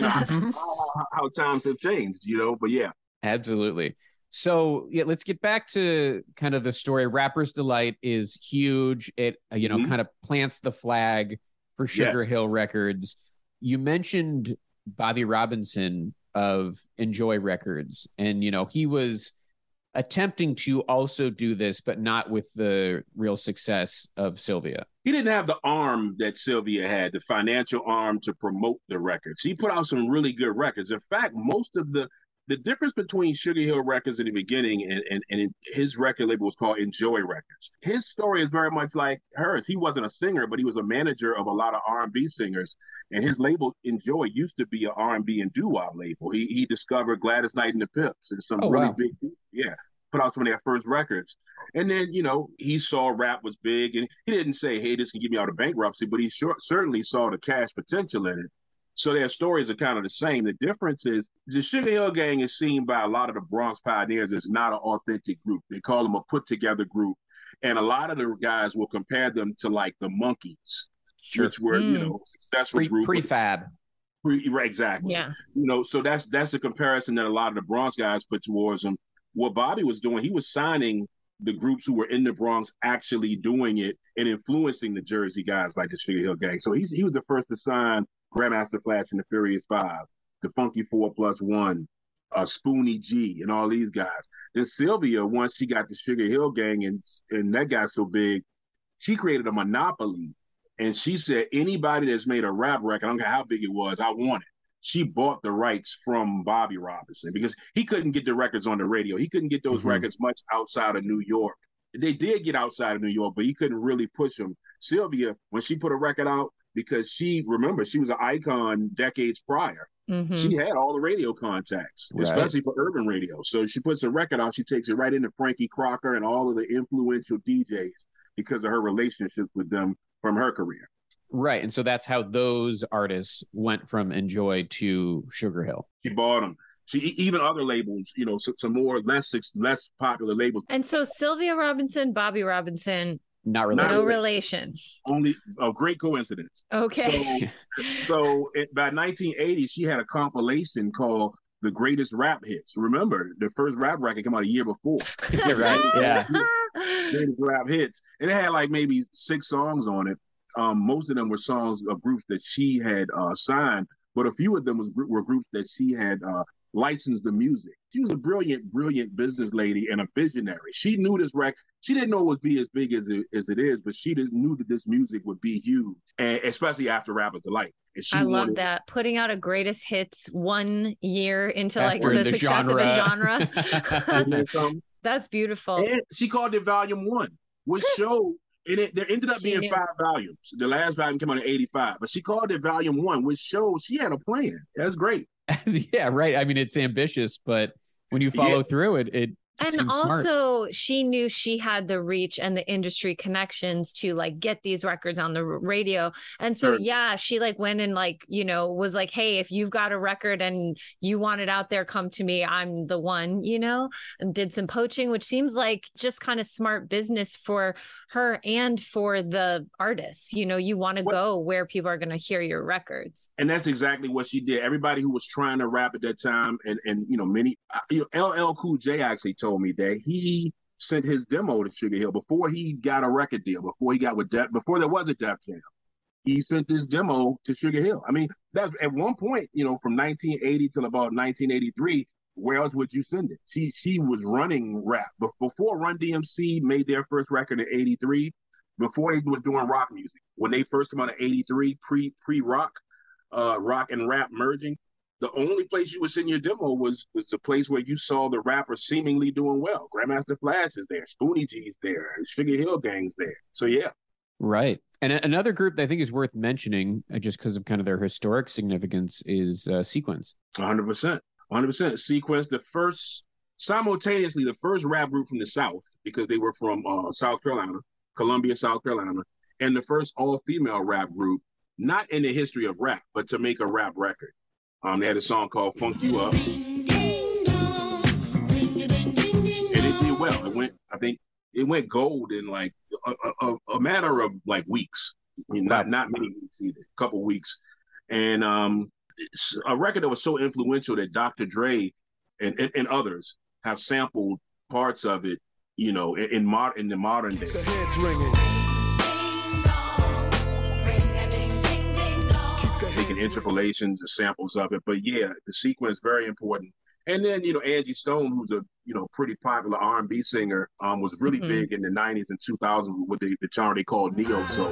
how times have changed, but yeah. Absolutely. So, yeah, let's get back to kind of the story. Rapper's Delight is huge. It, kind of plants the flag for Sugar Hill Records. You mentioned Bobby Robinson of Enjoy Records, and he was attempting to also do this, but not with the real success of Sylvia. He didn't have the arm that Sylvia had, the financial arm to promote the records. He put out some really good records. In fact, most of the difference between Sugar Hill Records in the beginning and his record label was called Enjoy Records. His story is very much like hers. He wasn't a singer, but he was a manager of a lot of R&B singers. And his label Enjoy used to be an R&B and doo-wop label. He discovered Gladys Knight and the Pips and some big, put out some of their first records. And then, he saw rap was big, and he didn't say, hey, this can get me out of bankruptcy, but he certainly saw the cash potential in it. So their stories are kind of the same. The difference is the Sugar Hill Gang is seen by a lot of the Bronx pioneers as not an authentic group. They call them a put-together group. And a lot of the guys will compare them to like the Monkees, which were, successful group. Prefab. Exactly. Yeah. So that's the comparison that a lot of the Bronx guys put towards them. What Bobby was doing, he was signing the groups who were in the Bronx actually doing it and influencing the Jersey guys like the Sugar Hill Gang. So he was the first to sign Grandmaster Flash and the Furious Five, the Funky 4+1, Spoonie G, and all these guys. Then Sylvia, once she got the Sugar Hill Gang and that got so big, she created a monopoly. And she said, anybody that's made a rap record, I don't care how big it was, I want it. She bought the rights from Bobby Robinson because he couldn't get the records on the radio. He couldn't get those records much outside of New York. They did get outside of New York, but he couldn't really push them. Sylvia, when she put a record out, because she was an icon decades prior. Mm-hmm. She had all the radio contacts, especially for urban radio. So she puts a record out, she takes it right into Frankie Crocker and all of the influential DJs because of her relationships with them from her career. Right. And so that's how those artists went from Enjoy to Sugar Hill. She bought them. Even other labels, some more less popular labels. And so Sylvia Robinson, Bobby Robinson, not related. No relation. Only a great coincidence. Okay. So by 1980, she had a compilation called The Greatest Rap Hits. Remember, the first rap record came out a year before. You're right. Yeah. Greatest Rap Hits. And it had like maybe 6 songs on it. Most of them were songs of groups that she had signed, but a few of them were groups that she had licensed the music. She was a brilliant business lady and a visionary. She knew this record. She didn't know it would be as big as it is, but she just knew that this music would be huge, and especially after Rapper's Delight. I love that. Putting out a greatest hits 1 year into after like the success of a genre. That's beautiful. And she called it Volume 1, which showed, and there ended up being 5 volumes. The last volume came out in 85, but she called it Volume 1, which shows she had a plan. That's great. Yeah, right. I mean, it's ambitious, but when you follow through it and also smart. She knew she had the reach and the industry connections to like get these records on the radio. And so, she like went and like, was like, hey, if you've got a record and you want it out there, come to me. I'm the one, and did some poaching, which seems like just kind of smart business for her and for the artists. You want to go where people are going to hear your records. And that's exactly what she did. Everybody who was trying to rap at that time and many, LL Cool J actually told me that he sent his demo to Sugar Hill before he got a record deal, before he got with before there was a Def Jam. He sent this demo to Sugar Hill. I mean, that's at one point, from 1980 till about 1983, where else would you send it? She was running rap. But before Run DMC made their first record in 83, before they were doing rock music, when they first came out in 83, pre-rock, rock and rap merging, the only place you would send your demo was the place where you saw the rapper seemingly doing well. Grandmaster Flash is there, Spoonie G's there, Sugar Hill Gang's there. So yeah. Right. And another group that I think is worth mentioning, just because of kind of their historic significance, is Sequence. 100%. 100%. Sequence, simultaneously the first rap group from the South, because they were from South Carolina, Columbia, South Carolina, and the first all-female rap group, not in the history of rap, but to make a rap record. They had a song called Funk You Up. And it did well. It went gold in like a matter of like weeks. I mean, not many weeks either, a couple weeks. And a record that was so influential that Dr. Dre and others have sampled parts of it, in the modern day. The head's ringing. Taking interpolations and samples of it, but yeah, the Sequence very important. And then Angie Stone, who's a pretty popular R&B singer, was really big in the 90s and 2000s with the genre they called neo soul.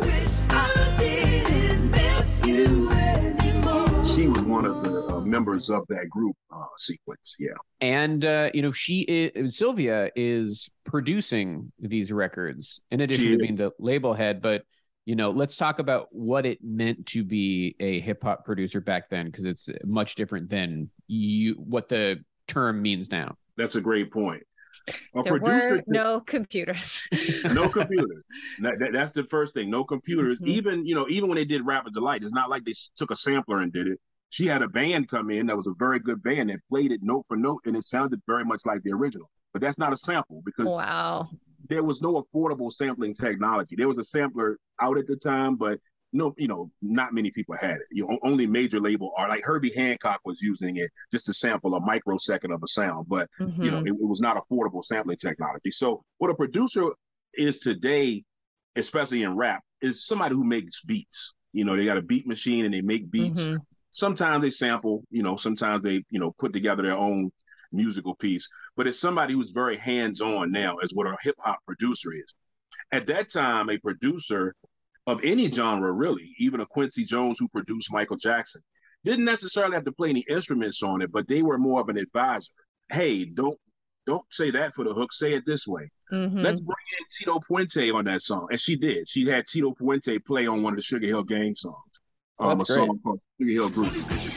She was one of the members of that group sequence. Yeah. And, Sylvia is producing these records in addition to being the label head. But, let's talk about what it meant to be a hip hop producer back then, because it's much different than what the term means now. That's a great point. There were no computers. No computers. That's the first thing. No computers. Even when they did Rapper's Delight, it's not like they took a sampler and did it. She had a band come in that was a very good band that played it note for note, and it sounded very much like the original. But that's not a sample, because there was no affordable sampling technology. There was a sampler out at the time, but not many people had it. Only major label art, like Herbie Hancock was using it just to sample a microsecond of a sound, but it was not affordable sampling technology. So what a producer is today, especially in rap, is somebody who makes beats. They got a beat machine and they make beats. Sometimes they sample, sometimes they, put together their own musical piece, but it's somebody who's very hands-on now is what a hip hop producer is. At that time, a producer of any genre, really, even a Quincy Jones who produced Michael Jackson, didn't necessarily have to play any instruments on it, but they were more of an advisor. Hey, don't say that for the hook, say it this way. Let's bring in Tito Puente on that song. And she did. She had Tito Puente play on one of the Sugar Hill Gang songs. A song called Sugar Hill Group.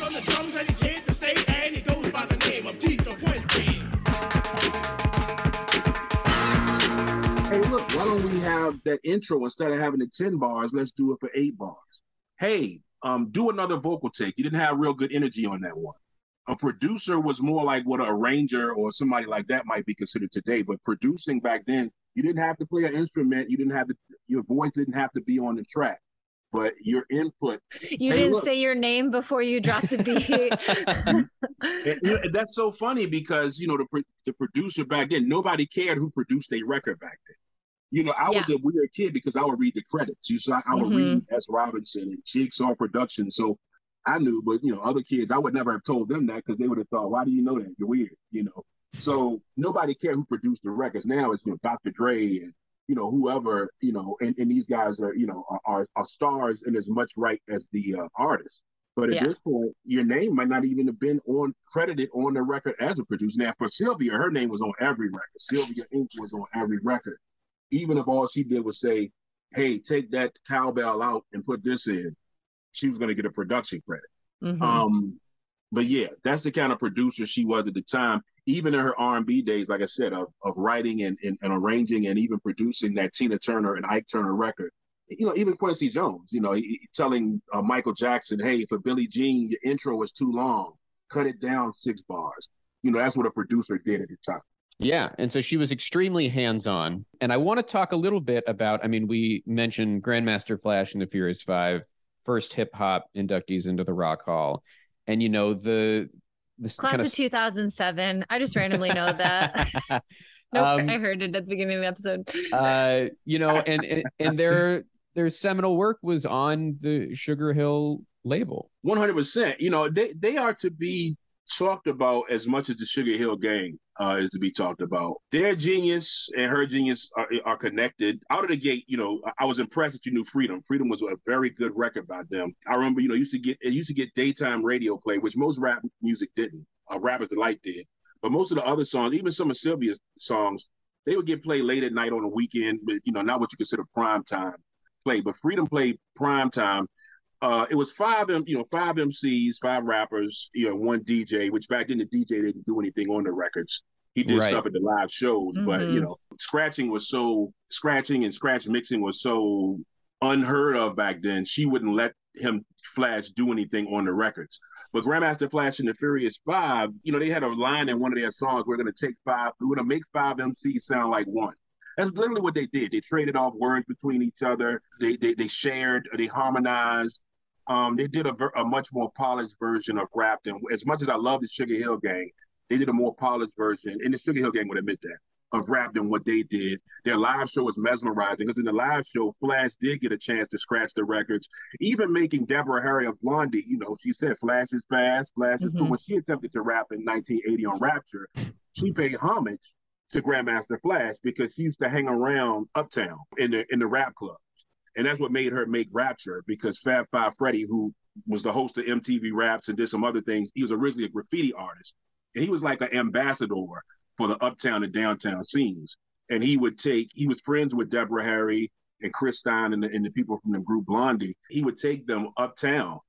Hey, look, why don't we have that intro instead of having the 10 bars? Let's do it for 8 bars. Hey, do another vocal take. You didn't have real good energy on that one. A producer was more like what an arranger or somebody like that might be considered today. But producing back then, you didn't have to play an instrument. Your voice didn't have to be on the track. But your input. You didn't say your name before you dropped the beat. That's so funny because, the producer back then, nobody cared who produced a record back then. I was a weird kid because I would read the credits. I would read S. Robinson and Jigsaw Productions. So I knew, but, other kids, I would never have told them that because they would have thought, why do you know that? You're weird, So nobody cared who produced the records. Now it's, Dr. Dre and, whoever, and these guys are, are stars in as much right as the artist. But at this point, your name might not even have been credited on the record as a producer. Now, for Sylvia, her name was on every record. Sylvia Inc. was on every record. Even if all she did was say, hey, take that cowbell out and put this in, she was going to get a production credit. But yeah, that's the kind of producer she was at the time. Even in her R&B days, like I said, of writing and arranging and even producing that Tina Turner and Ike Turner record. Even Quincy Jones, telling Michael Jackson, hey, for Billie Jean, your intro was too long. Cut it down 6 bars. That's what a producer did at the time. Yeah. And so she was extremely hands-on. And I want to talk a little bit about, we mentioned Grandmaster Flash and the Furious Five, first hip hop inductees into the Rock Hall. And, this class of 2007. I just randomly know that. I heard it at the beginning of the episode. And their seminal work was on the Sugar Hill label. 100%. They are to be talked about as much as the Sugar Hill Gang is to be talked about. Their genius and her genius are connected. Out of the gate, I was impressed that you knew Freedom. Freedom was a very good record by them. I remember, it used to get daytime radio play, which most rap music didn't. Rapper's Delight did. But most of the other songs, even some of Sylvia's songs, they would get played late at night on the weekend, but, not what you consider prime time play. But Freedom played prime time. It was 5 MCs, 5 rappers, 1 DJ, which back then the DJ didn't do anything on the records. He did stuff at the live shows, but scratching and scratch mixing was so unheard of back then. She wouldn't let him Flash do anything on the records. But Grandmaster Flash and the Furious Five, they had a line in one of their songs, we're going to make 5 MCs sound like one. That's literally what they did. They traded off words between each other. They shared, they harmonized. They did a much more polished version of rap. And as much as I love the Sugar Hill Gang, they did a more polished version, and the Sugar Hill Gang would admit that, of rap than what they did. Their live show was mesmerizing because in the live show, Flash did get a chance to scratch the records, even making Deborah Harry of Blondie. She said Flash is fast, Flash is cool. When she attempted to rap in 1980 on Rapture, she paid homage to Grandmaster Flash because she used to hang around Uptown in the rap club. And that's what made her make Rapture, because Fab Five Freddy, who was the host of MTV Raps and did some other things, he was originally a graffiti artist. And he was like an ambassador for the uptown and downtown scenes. And he was friends with Deborah Harry and Chris Stein and the people from the group Blondie. He would take them uptown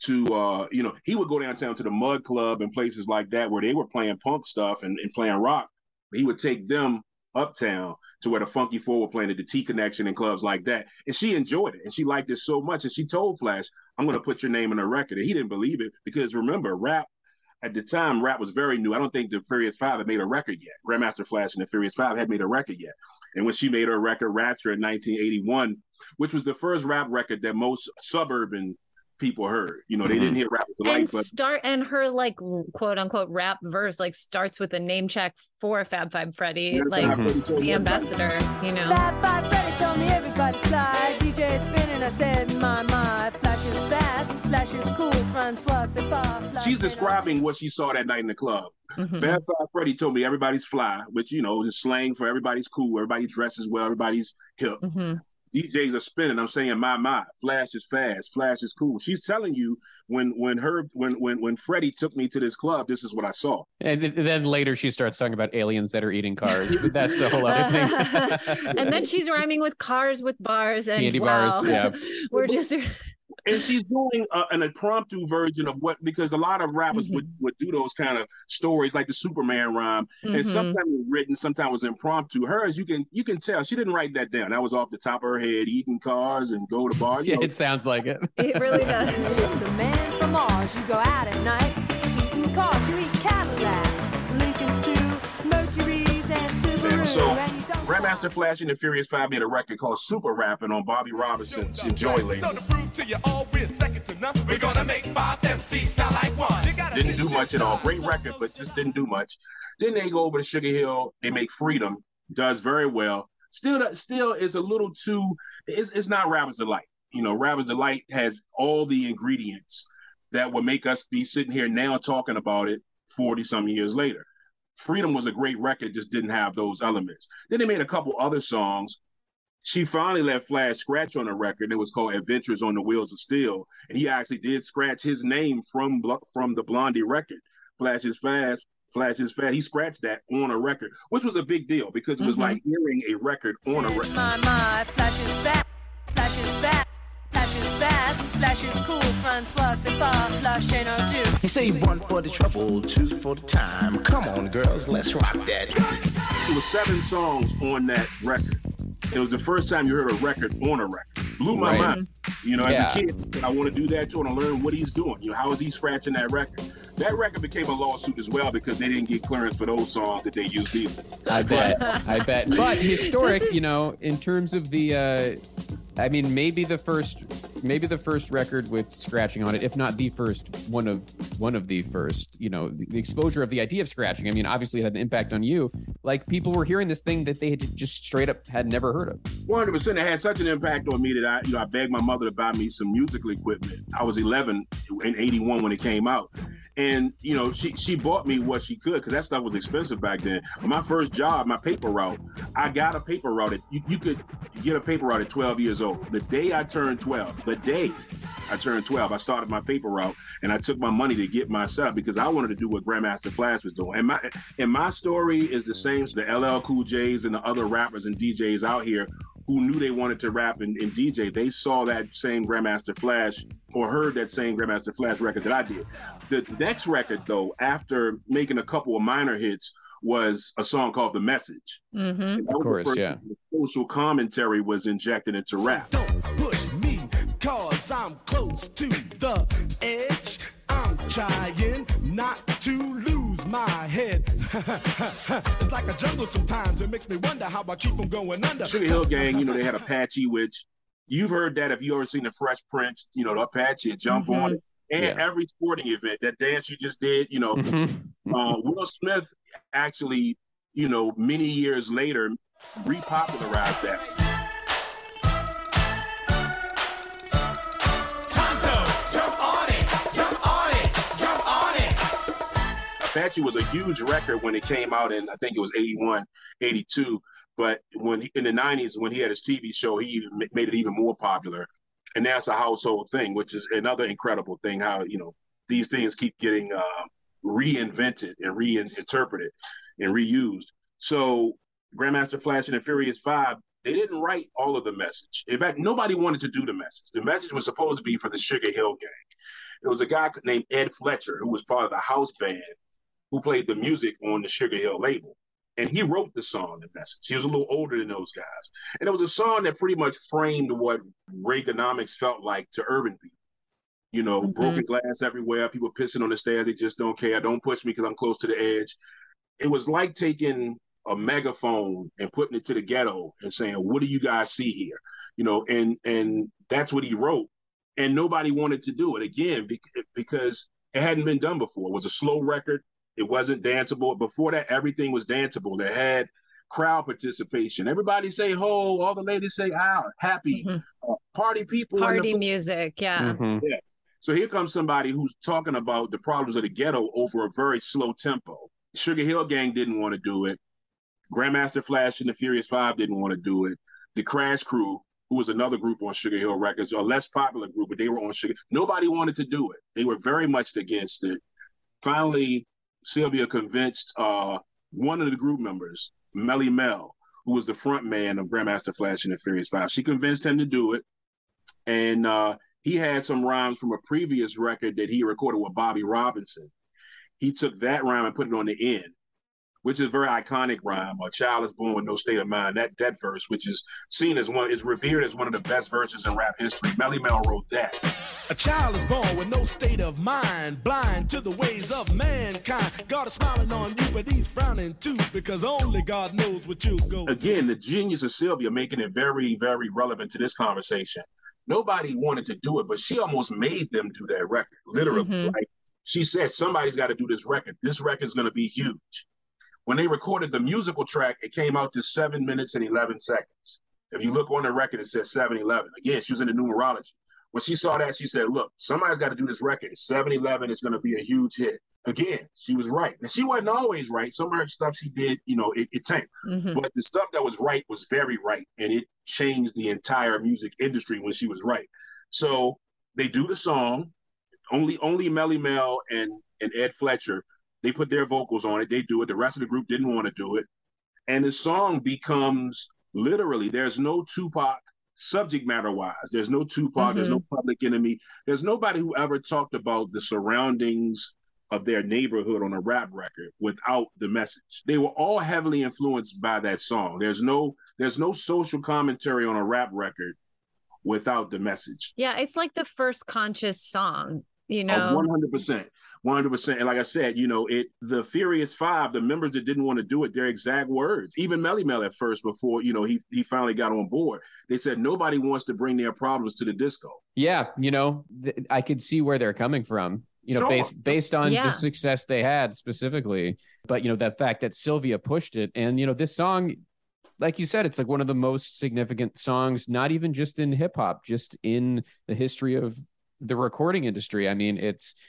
to, he would go downtown to the Mud Club and places like that where they were playing punk stuff and playing rock. He would take them uptown to where the Funky Four were playing at the T Connection and clubs like that. And she enjoyed it. And she liked it so much. And she told Flash, I'm going to put your name on a record. And he didn't believe it because, remember, rap, at the time, rap was very new. I don't think the Furious Five had made a record yet. Grandmaster Flash and the Furious Five had made a record yet. And when she made her record, Rapture, in 1981, which was the first rap record that most suburban people heard. They didn't hear Rap with Delight. And her like quote unquote rap verse like starts with a name check for Fab Five Freddy, the ambassador, Fab Five Freddy told me everybody's fly. DJ spinning, I said, my, Flash is fast, Flash is cool, Francois, c'est pas. She's describing what she saw that night in the club. Fab Five Freddy told me everybody's fly, which, is slang for everybody's cool, everybody dresses well, everybody's hip. DJs are spinning. I'm saying, my, Flash is fast, Flash is cool. She's telling you when Freddie took me to this club, this is what I saw. And then later she starts talking about aliens that are eating cars, but that's a whole other thing. And then she's rhyming with cars with bars and candy bars. Yeah, we're just. And she's doing an impromptu version of because a lot of rappers would do those kind of stories like the Superman rhyme. And sometimes it was written, sometimes it was impromptu. Hers, you can tell she didn't write that down. That was off the top of her head, eating cars and go to bars. Yeah, it sounds like it. It really does. The man from Mars, you go out at night, eating cars, you eat Cadillacs, Lincolns too, Mercuries and Subarus. So Grandmaster Flash and the Furious Five made a record called Super Rapping on Bobby Robinson's Enjoy label. So to prove to you all we're second to none, we're gonna make 5 MCs sound like one. Didn't do much at all. Great record, but just didn't do much. Then they go over to Sugar Hill. They make Freedom. Does very well. Still is a little too. It's not Rapper's Delight. Rapper's Delight has all the ingredients that would make us be sitting here now talking about it 40-some years later. Freedom was a great record, just didn't have those elements. Then they made a couple other songs. She finally let Flash scratch on a record. It was called Adventures on the Wheels of Steel. And he actually did scratch his name from the Blondie record. Flash is fast, Flash is fast. He scratched that on a record, which was a big deal because it was like hearing a record on a record. My, Flash is fast, Flash is fast. Flash is fast, Flash is cool, Francois, c'est pas, Flash ain't no do. You say 1 for the trouble, 2 for the time. Come on, girls, let's rock that. There was 7 songs on that record. It was the first time you heard a record on a record. Blew my mind. As a kid, I want to do that too. I want to learn what he's doing. how is he scratching that record? That record became a lawsuit as well because they didn't get clearance for those songs that they used either. I bet. But historic, in terms of the, maybe the first record with scratching on it, if not the first, one of the first. The exposure of the idea of scratching. Obviously it had an impact on you. Like people were hearing this thing that they had just straight up had never heard of. 100%. It had such an impact on me that I begged my mother to buy me some musical equipment. I was 11 in 81 when it came out. And, she bought me what she could because that stuff was expensive back then. My first job, my paper route, I got a paper route. You could get a paper route at 12 years old. The day I turned 12, I started my paper route and I took my money to get my setup because I wanted to do what Grandmaster Flash was doing. And my story is the same as the LL Cool J's and the other rappers and DJs out here who knew they wanted to rap and DJ. They saw that same Grandmaster Flash or heard that same Grandmaster Flash record that I did. The next record, though, after making a couple of minor hits, was a song called The Message. Of course, yeah. Social commentary was injected into rap. Don't push me, cause I'm close to the edge. I'm trying not to lose my head. It's like a jungle sometimes. It makes me wonder how I keep from going under. Sugar Hill Gang, they had Apache, which you've heard that if you ever seen the Fresh Prince, the Apache, jump on it. And every sporting event, that dance you just did, Will Smith actually, many years later, repopularized that. Apache was a huge record when it came out in, I think it was 81, 82. But in the 90s, when he had his TV show, he even made it even more popular. And that's a household thing, which is another incredible thing, how, these things keep getting reinvented and reinterpreted and reused. So Grandmaster Flash and the Furious Five, they didn't write all of the message. In fact, nobody wanted to do the message. The message was supposed to be for the Sugar Hill Gang. It was a guy named Ed Fletcher, who was part of the house band, who played the music on the Sugar Hill label. And he wrote the song, the message. He was a little older than those guys. And it was a song that pretty much framed what Reaganomics felt like to urban people. Broken glass everywhere, people pissing on the stairs, they just don't care. Don't push me because I'm close to the edge. It was like taking a megaphone and putting it to the ghetto and saying, what do you guys see here? And that's what he wrote. And nobody wanted to do it, again, because it hadn't been done before. It was a slow record. It wasn't danceable. Before that, everything was danceable. It had crowd participation. Everybody say ho, all the ladies say ow, happy, party people. Party music, yeah. Yeah. So here comes somebody who's talking about the problems of the ghetto over a very slow tempo. Sugar Hill Gang didn't want to do it. Grandmaster Flash and the Furious Five didn't want to do it. The Crash Crew, who was another group on Sugar Hill Records, a less popular group, but they were on Sugar. Nobody wanted to do it. They were very much against it. Finally, Sylvia convinced one of the group members, Melly Mel, who was the front man of Grandmaster Flash and the Furious Five. She convinced him to do it. And he had some rhymes from a previous record that he recorded with Bobby Robinson. He took that rhyme and put it on the end, which is a very iconic rhyme. A child is born with no state of mind. That verse, which is seen as is revered as one of the best verses in rap history. Melly Mel wrote that. A child is born with no state of mind, blind to the ways of mankind. God is smiling on you, but he's frowning too, because only God knows what you'll go. Again, the genius of Sylvia making it very, very relevant to this conversation. Nobody wanted to do it, but she almost made them do that record, literally. Like she said, somebody's got to do this record. This record is going to be huge. When they recorded the musical track, it came out to 7 minutes and 11 seconds. If you look on the record, it says 7:11. Again, she was in the numerology. When she saw that, she said, look, somebody's got to do this record. 7-11 is going to be a huge hit. Again, she was right. Now, she wasn't always right. Some of her stuff she did, it tanked. But the stuff that was right was very right, and it changed the entire music industry when she was right. So they do the song. Only Melly Mel and Ed Fletcher, they put their vocals on it. They do it. The rest of the group didn't want to do it. And the song becomes literally, there's no Tupac subject matter wise. There's no Tupac. There's no Public Enemy. There's nobody who ever talked about the surroundings of their neighborhood on a rap record without the message. They were all heavily influenced by that song. There's no social commentary on a rap record without the message. Yeah, it's like the first conscious song, 100%. 100%. And like I said, the Furious Five, the members that didn't want to do it, their exact words, even Melly Mel at first, before, he finally got on board, they said nobody wants to bring their problems to the disco. Yeah. I could see where they're coming from, Sure. based on the success they had specifically. But, the fact that Sylvia pushed it and, this song, like you said, it's like one of the most significant songs, not even just in hip hop, just in the history of the recording industry. I mean,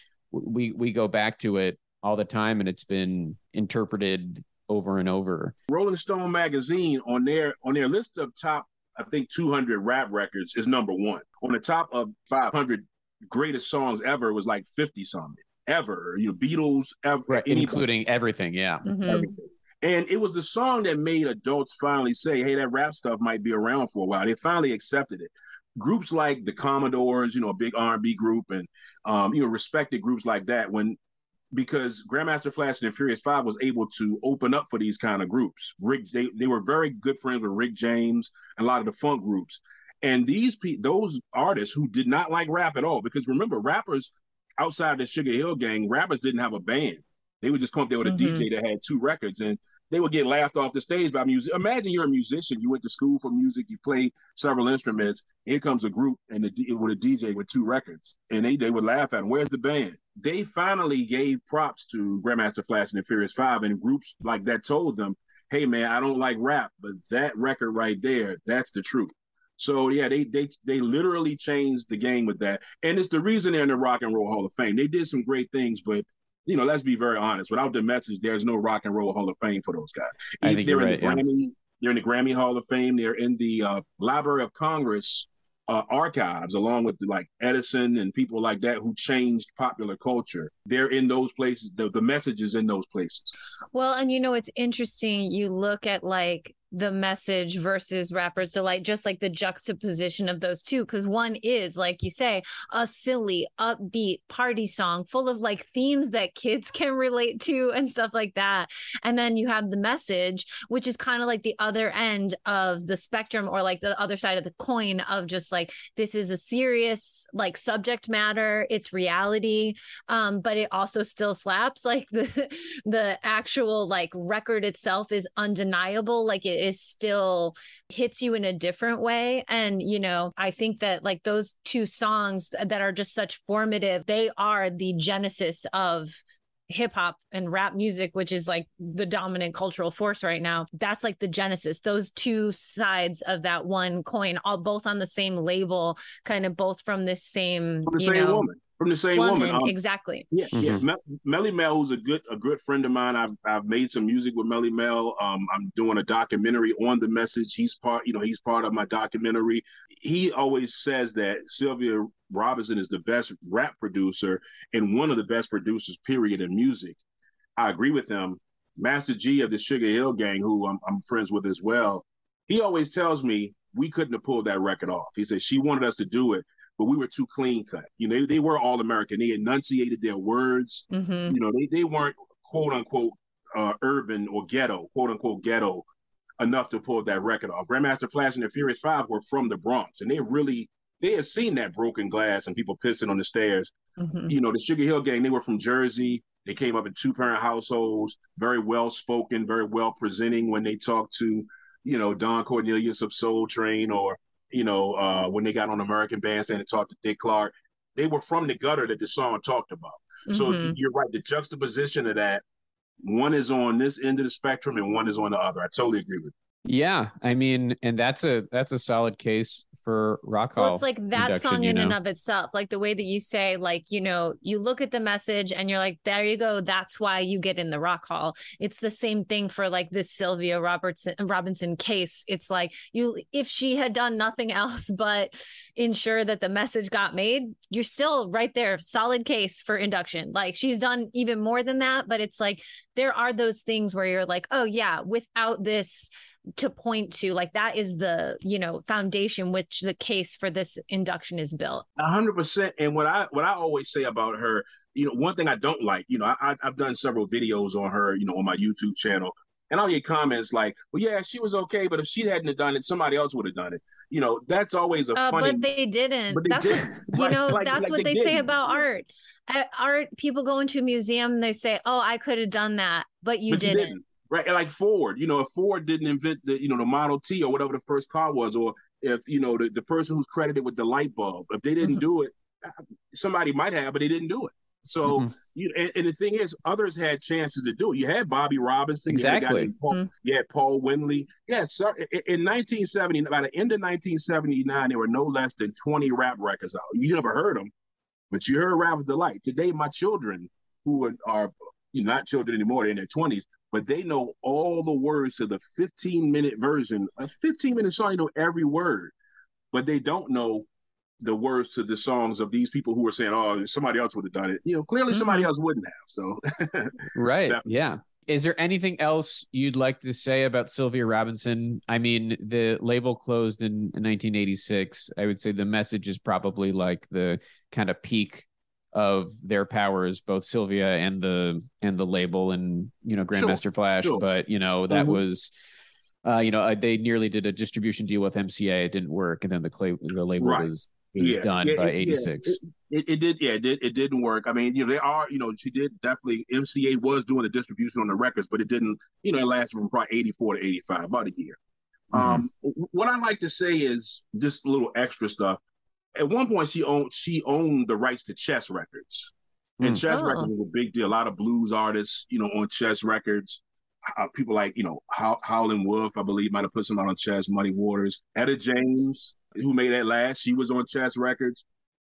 we go back to it all the time, and it's been interpreted over and over. Rolling Stone magazine on their list of top, I think 200 rap records is number one. On the top of 500 greatest songs ever was like 50 something ever. Beatles, ever, right, including everything. Yeah, everything. And it was the song that made adults finally say, "Hey, that rap stuff might be around for a while." They finally accepted it. Groups like the Commodores, a big R&B group, and respected groups like that, because Grandmaster Flash and the Furious Five was able to open up for these kind of groups. They were very good friends with Rick James and a lot of the funk groups, and those artists who did not like rap at all, because remember, rappers outside the Sugar Hill Gang, rappers didn't have a band. They would just come up there with a DJ that had 2 records, and they would get laughed off the stage by music. Imagine you're a musician. You went to school for music. You play several instruments. Here comes a group with a DJ with 2 records, and they would laugh at them. Where's the band? They finally gave props to Grandmaster Flash and the Furious Five, and groups like that told them, "Hey, man, I don't like rap, but that record right there, that's the truth." So yeah, they literally changed the game with that, and it's the reason they're in the Rock and Roll Hall of Fame. They did some great things, but let's be very honest. Without the message, there's no Rock and Roll Hall of Fame for those guys. I think they're you're in right. the Grammy. They're in the Grammy Hall of Fame. They're in the Library of Congress archives, along with like Edison and people like that who changed popular culture. They're in those places. The message is in those places. Well, and it's interesting. You look at like the message versus Rapper's Delight, just like the juxtaposition of those two, because one is, like you say, a silly, upbeat party song full of like themes that kids can relate to and stuff like that. And then you have the message, which is kind of like the other end of the spectrum, or like the other side of the coin of just like, this is a serious like subject matter, it's reality, but it also still slaps. Like the actual like record itself is undeniable. Like it is still hits you in a different way. And, I think that like those two songs that are just such formative, they are the genesis of hip hop and rap music, which is like the dominant cultural force right now. That's like the genesis, those two sides of that one coin, all both on the same label, kind of both from this same, From the same woman. Exactly. Yeah. Melly Mel, who's a good friend of mine. I've made some music with Melly Mel. I'm doing a documentary on the message. He's part of my documentary. He always says that Sylvia Robinson is the best rap producer and one of the best producers, period, in music. I agree with him. Master G of the Sugar Hill Gang, who I'm friends with as well, he always tells me we couldn't have pulled that record off. He said she wanted us to do it, but we were too clean cut. They were all American. They enunciated their words. They weren't quote unquote urban or ghetto, quote unquote ghetto, enough to pull that record off. Grandmaster Flash and the Furious Five were from the Bronx, and they had seen that broken glass and people pissing on the stairs. The Sugar Hill Gang, they were from Jersey. They came up in 2-parent households, very well spoken, very well presenting when they talked to, Don Cornelius of Soul Train, or when they got on American Bandstand and talked to Dick Clark. They were from the gutter that the song talked about. So you're right, the juxtaposition of that, one is on this end of the spectrum and one is on the other. I totally agree with you. Yeah, I mean, and that's a solid case for Rock Hall. Well, it's like that song in and of itself, like the way that you say, like, you look at the message and you're like, there you go. That's why you get in the Rock Hall. It's the same thing for like this Sylvia Robinson case. It's like if she had done nothing else but ensure that the message got made, you're still right there. Solid case for induction. Like she's done even more than that, but it's like, there are those things where you're like, oh yeah, without this to point to, like that is the foundation which the case for this induction is built. 100%. And what I always say about her, one thing I don't like, I've done several videos on her, on my YouTube channel, and I'll get comments like, well, yeah, she was okay, but if she hadn't have done it, somebody else would have done it. That's always a funny. But they didn't. That's what they say about art. Art, people go into a museum and they say, oh, I could have done that, but you didn't. Right, like Ford, if Ford didn't invent the Model T or whatever the first car was, or if the person who's credited with the light bulb, if they didn't do it, somebody might have, but they didn't do it. So and the thing is, others had chances to do it. You had Bobby Robinson, exactly. You had Paul Winley. Yeah, so in 1970, by the end of 1979, there were no less than 20 rap records out. You never heard them, but you heard Rapper's Delight. Today, my children, who are not children anymore, they're in their 20s, but they know all the words to the 15-minute version. A 15-minute song, you know every word, but they don't know the words to the songs of these people who are saying, oh, somebody else would have done it. Clearly somebody else wouldn't have. So, right. Yeah. Is there anything else you'd like to say about Sylvia Robinson? I mean, the label closed in 1986. I would say the message is probably like the kind of peak of their powers, both Sylvia and the label, and Grandmaster Flash. Sure. But that was they nearly did a distribution deal with MCA. It didn't work, and then the label was done by 86. It did. Yeah, it didn't work. I mean, they are, she did definitely, MCA was doing the distribution on the records, but it didn't, it lasted from probably 84 to 85, about a year. What I like to say is just a little extra stuff. At one point, she owned the rights to Chess Records, and Chess Records was a big deal. A lot of blues artists, on Chess Records. People like, Howlin' Wolf, I believe, might have put some out on Chess. Muddy Waters, Etta James, who made At Last, she was on Chess Records.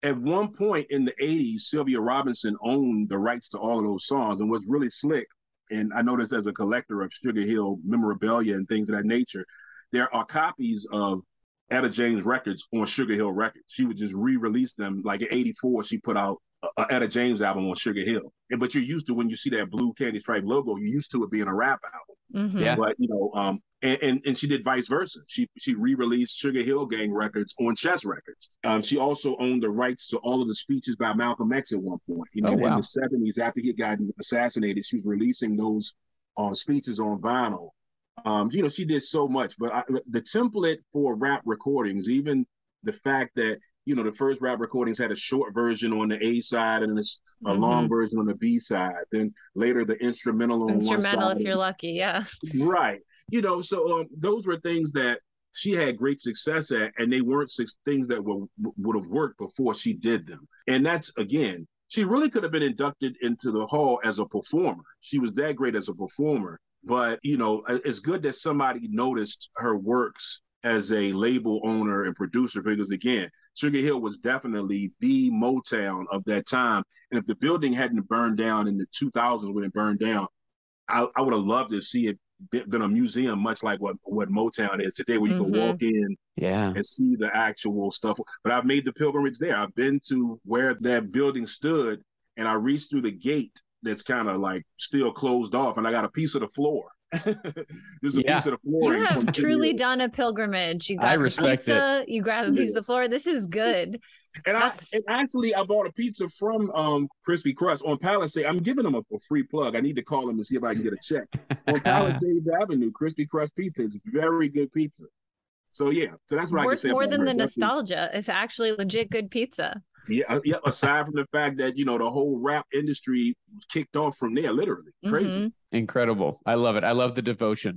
at one point in the 80s, Sylvia Robinson owned the rights to all of those songs. And what's really slick, and I know this as a collector of Sugar Hill memorabilia and things of that nature, there are copies of Etta James records on Sugar Hill Records. She would just re-release them. Like in '84, she put out a Etta James album on Sugar Hill. But you're used to, when you see that blue candy stripe logo, you're used to it being a rap album. Mm-hmm. Yeah. But, you know, and she did vice versa. She re-released Sugar Hill Gang records on Chess Records. She also owned the rights to all of the speeches by Malcolm X at one point. You know, in the 70s, after he had gotten assassinated, she was releasing those speeches on vinyl. You know, she did so much. But the template for rap recordings, even the fact that, you know, the first rap recordings had a short version on the A side and a long version on the B side. Then later the instrumental on one side. Instrumental if you're lucky, yeah. Right. You know, so those were things that she had great success at, and they weren't things that would have worked before she did them. And that's, again, she really could have been inducted into the Hall as a performer. She was that great as a performer. But, you know, it's good that somebody noticed her works as a label owner and producer, because, again, Sugar Hill was definitely the Motown of that time. And if the building hadn't burned down in the 2000s when it burned down, I would have loved to see it been a museum, much like what Motown is today, where you can walk in and see the actual stuff. But I've made the pilgrimage there. I've been to where that building stood, and I reached through the gate that's kind of like still closed off, and I got a piece of the floor. There's a piece of the floor. You have truly done a pilgrimage. You got pizza, you grab a piece of the floor. This is good. And actually, I bought a pizza from Crispy Crust on Palisades. I'm giving them a free plug. I need to call them and see if I can get a check. On Palisades Avenue, Crispy Crust Pizza is very good pizza. So yeah, so that's what I can say. More than the nostalgia. It's actually legit good pizza. Yeah. Aside from the fact that, you know, the whole rap industry was kicked off from there, literally crazy. Incredible. I love it. I love the devotion.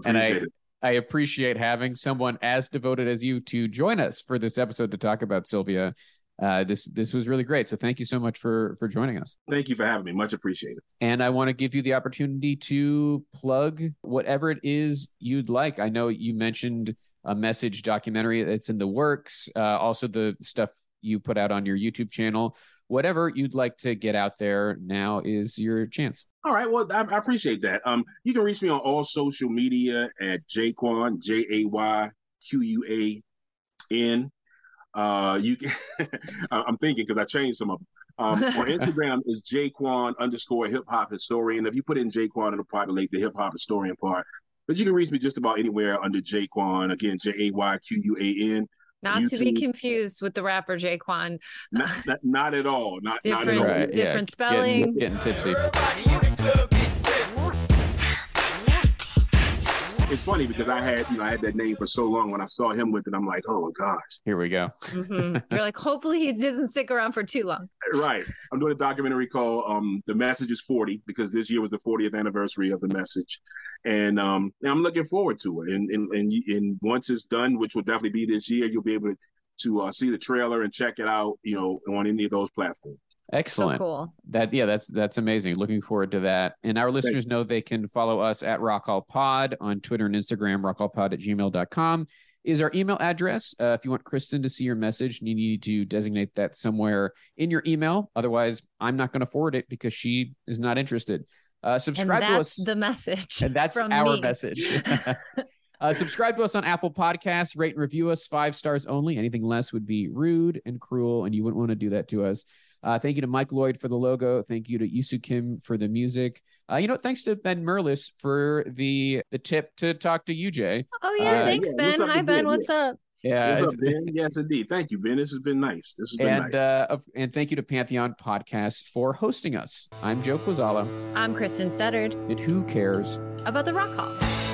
I appreciate having someone as devoted as you to join us for this episode to talk about Sylvia. This was really great. So thank you so much for joining us. Thank you for having me. Much appreciated. And I want to give you the opportunity to plug whatever it is you'd like. I know you mentioned a message documentary that's in the works. Also the stuff you put out on your YouTube channel. Whatever you'd like to get out there, now is your chance. All right. Well, I appreciate that. You can reach me on all social media at Jayquan, JAYQUAN. You can. I'm thinking because I changed some of them. On Instagram is Jayquan_hip hop historian. If you put in Jayquan, it'll populate the hip hop historian part. But you can reach me just about anywhere under Jayquan. Again, JAYQUAN. Not YouTube. To be confused with the rapper Jayquan. Not at all. Not at all. Right. Different spelling. Getting tipsy. It's funny because I had that name for so long. When I saw him with it, I'm like, oh gosh. Here we go. You're like, hopefully he doesn't stick around for too long. Right. I'm doing a documentary called The Message is 40, because this year was the 40th anniversary of The Message. And I'm looking forward to it. And once it's done, which will definitely be this year, you'll be able to see the trailer and check it out, you know, on any of those platforms. Excellent. So cool. That's amazing. Looking forward to that. And our listeners know they can follow us at Rock Hall Pod on Twitter and Instagram. rockhallpod@gmail.com is our email address. If you want Kristen to see your message, you need to designate that somewhere in your email. Otherwise, I'm not going to forward it because she is not interested. Subscribe to us. That's the message. And that's our message. Subscribe to us on Apple Podcasts. Rate and review us 5 stars only. Anything less would be rude and cruel, and you wouldn't want to do that to us. Thank you to Mike Lloyd for the logo. Thank you to Yusu Kim for the music. Thanks to Ben Merlis for the tip to talk to you, Jay. Oh, yeah. Thanks, Ben. Hi, Ben. What's up? Yeah. What's up, Ben? Yes, indeed. Thank you, Ben. This has been nice. And thank you to Pantheon Podcast for hosting us. I'm Joe Quazala. I'm Kristen Studdard. And who cares about the Rock Hall?